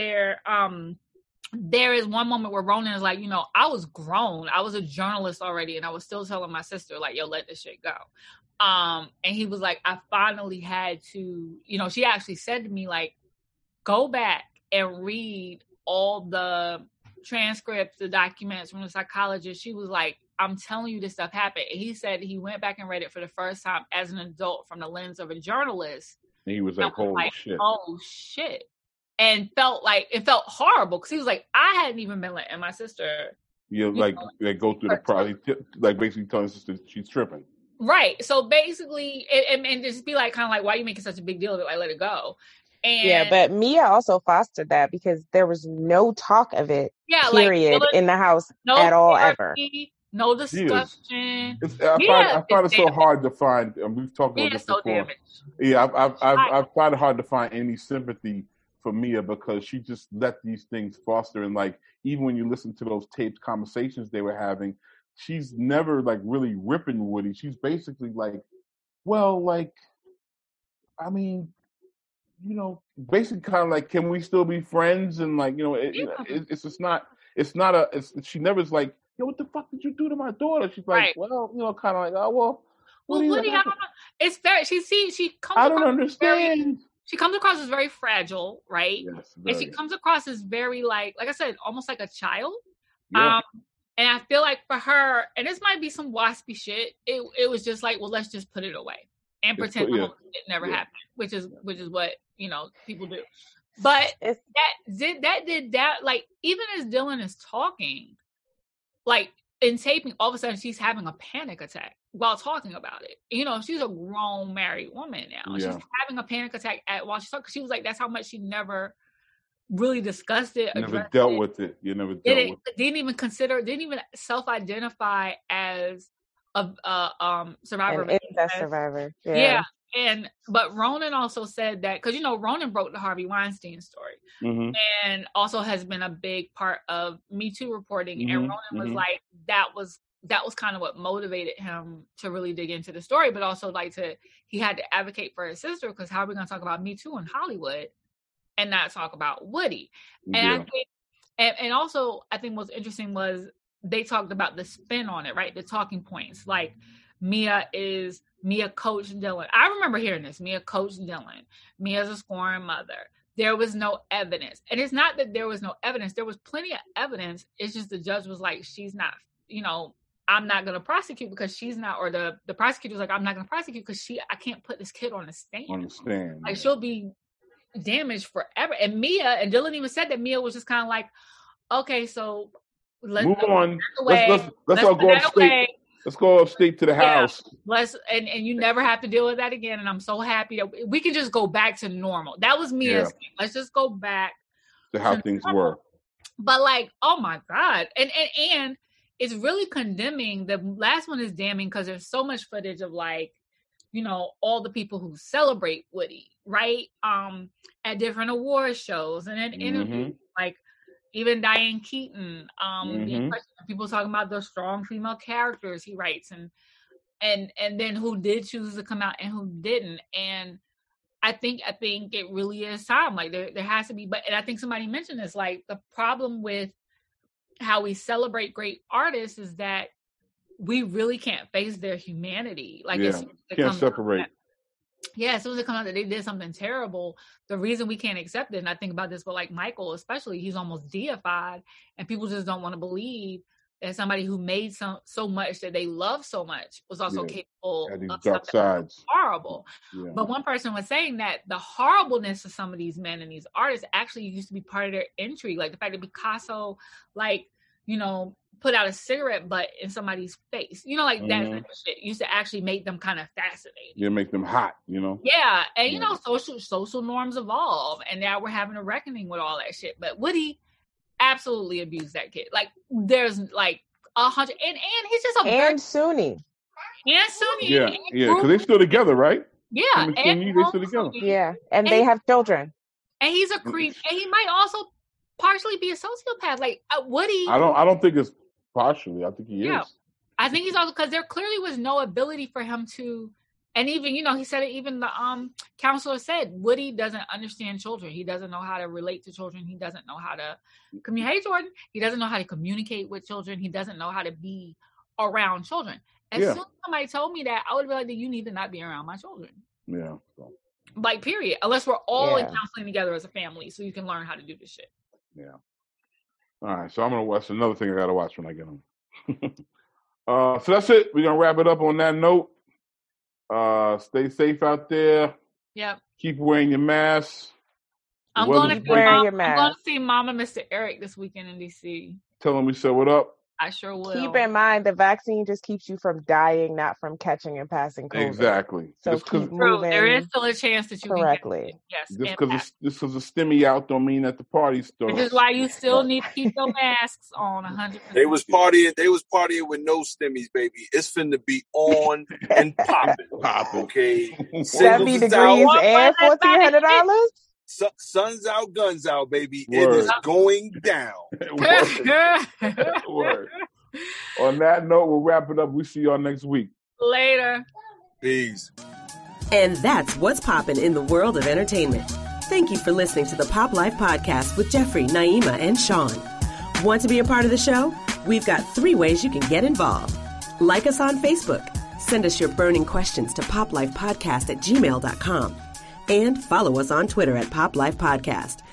there is one moment where Ronan is like, you know, I was grown. I was a journalist already. And I was still telling my sister, like, yo, let this shit go. And he was like, I finally had to, you know, she actually said to me, like, go back and read all the transcripts, the documents from the psychologist. She was like, I'm telling you this stuff happened. And he said he went back and read it for the first time as an adult from the lens of a journalist. And he was like, holy shit. Oh, shit. and felt horrible because he was like, I hadn't even been letting my sister. Like go through the process, like basically telling her sister she's tripping. Right. So basically, and just be like, kind of like, why are you making such a big deal of it? Like, let it go. And yeah, but Mia also fostered that because there was no talk of it, period, in the house at all, ever. No discussion. I find it so hard to find, and we've talked about this before. Damaged. Yeah, I find it hard to find any sympathy for Mia because she just let these things foster, and like even when you listen to those taped conversations they were having, she's never like really ripping Woody. She's basically like, well, like, I mean, you know, basically kind of like, can we still be friends? And like, you know, it's just not. It's not a. She never is like, yo, what the fuck did you do to my daughter? She's like, well, you know, kind of like, oh well. Woody, it's very. She comes. I don't understand. She comes across as very fragile, right? Yes, and she comes across as very like I said, almost like a child. Yeah. And I feel like for her, and this might be some waspy shit, it was just like, well, let's just put it away and pretend it never happened, which is what, you know, people do. But that did like, even as Dylan is talking, like in taping, all of a sudden she's having a panic attack while talking about it. You know, she's a grown married woman now. Yeah. She's having a panic attack while she's talking. She was like, that's how much she never really discussed it. Never dealt with it. You never dealt with it. Didn't even self-identify as a survivor. Incest survivor. Yeah. But Ronan also said that, because, you know, Ronan broke the Harvey Weinstein story, and also has been a big part of Me Too reporting. And Ronan was like, that was kind of what motivated him to really dig into the story, but also like he had to advocate for his sister, because how are we going to talk about Me Too in Hollywood and not talk about Woody? And I think, and also I think what's interesting was they talked about the spin on it, right? The talking points, like Mia coached Dylan. I remember hearing this. Mia coached Dylan. Mia's a scorned mother. There was no evidence. And it's not that there was no evidence. There was plenty of evidence. It's just the judge was like, she's not, you know, I'm not going to prosecute because she's not, or the prosecutor was like, I'm not going to prosecute because I can't put this kid on the stand. Like, she'll be damaged forever. And Mia, and Dylan even said that Mia was just kind of like, okay, so let's move on. Let's all go upstate. Let's go upstate to the house. And you never have to deal with that again. And I'm so happy that we can just go back to normal. That was Mia's thing. Let's just go back to how things were. But like, oh my God. And it's really condemning. The last one is damning because there's so much footage of like, you know, all the people who celebrate Woody, right? At different award shows and in interviews, like even Diane Keaton, people talking about the strong female characters he writes, and then who did choose to come out and who didn't. And I think it really is time. Like there has to be, and I think somebody mentioned this, like the problem with how we celebrate great artists is that we really can't face their humanity. Like can't separate. As soon as it comes out that they did something terrible, the reason we can't accept it, and I think about this, but like Michael especially, he's almost deified, and people just don't want to believe that somebody who made so much that they love so much was also capable of dark sides. Horrible. Yeah. But one person was saying that the horribleness of some of these men and these artists actually used to be part of their intrigue, like the fact that Picasso, like, you know, put out a cigarette butt in somebody's face, you know, like that type of shit used to actually make them kind of fascinating. Yeah, make them hot, you know. Yeah, and you know, social norms evolve, and now we're having a reckoning with all that shit. But Woody absolutely abused that kid. Like, there's like 100, and he's just Suni. Yeah, because they still together, right? Yeah, and they still together. Yeah, and they have children. And he's a creep, and he might also partially be a sociopath. Like Woody, I don't think it's partially. I think he is. I think he's also, because there clearly was no ability for him to. And even, you know, he said it, even the counselor said, Woody doesn't understand children. He doesn't know how to relate to children. He doesn't know how to communicate. Hey, Jordan. He doesn't know how to communicate with children. He doesn't know how to be around children. As soon as somebody told me that, I would be like, you need to not be around my children. Yeah. Like, period. Unless we're all in counseling together as a family, so you can learn how to do this shit. Yeah. All right. So I'm going to watch another thing I got to watch when I get home. So that's it. We're going to wrap it up on that note. Stay safe out there. Yep. Keep wearing your mask. I'm going to see Mama Mr. Eric this weekend in DC. Tell him we said what up. I sure will. Keep in mind, the vaccine just keeps you from dying, not from catching and passing COVID. Exactly. So keep moving. There is still a chance that you correctly. Can get it. Yes. Just because the stimmy out don't mean that the party's still. Which is why you still need to keep your masks on 100%. They was partying with no stimmies, baby. It's finna be on and popping. Okay. 70 degrees and $1,400. Sun's out, guns out, baby. Word. It is going down. Word. On that note, we'll wrap it up. We see y'all next week. Later. Peace. And that's what's poppin' in the world of entertainment. Thank you for listening to the Pop Life Podcast with Jeffrey, Naima, and Sean. Want to be a part of the show? We've got 3 ways you can get involved. Like us on Facebook. Send us your burning questions to poplifepodcast@gmail.com. And follow us on Twitter at Pop Life Podcast.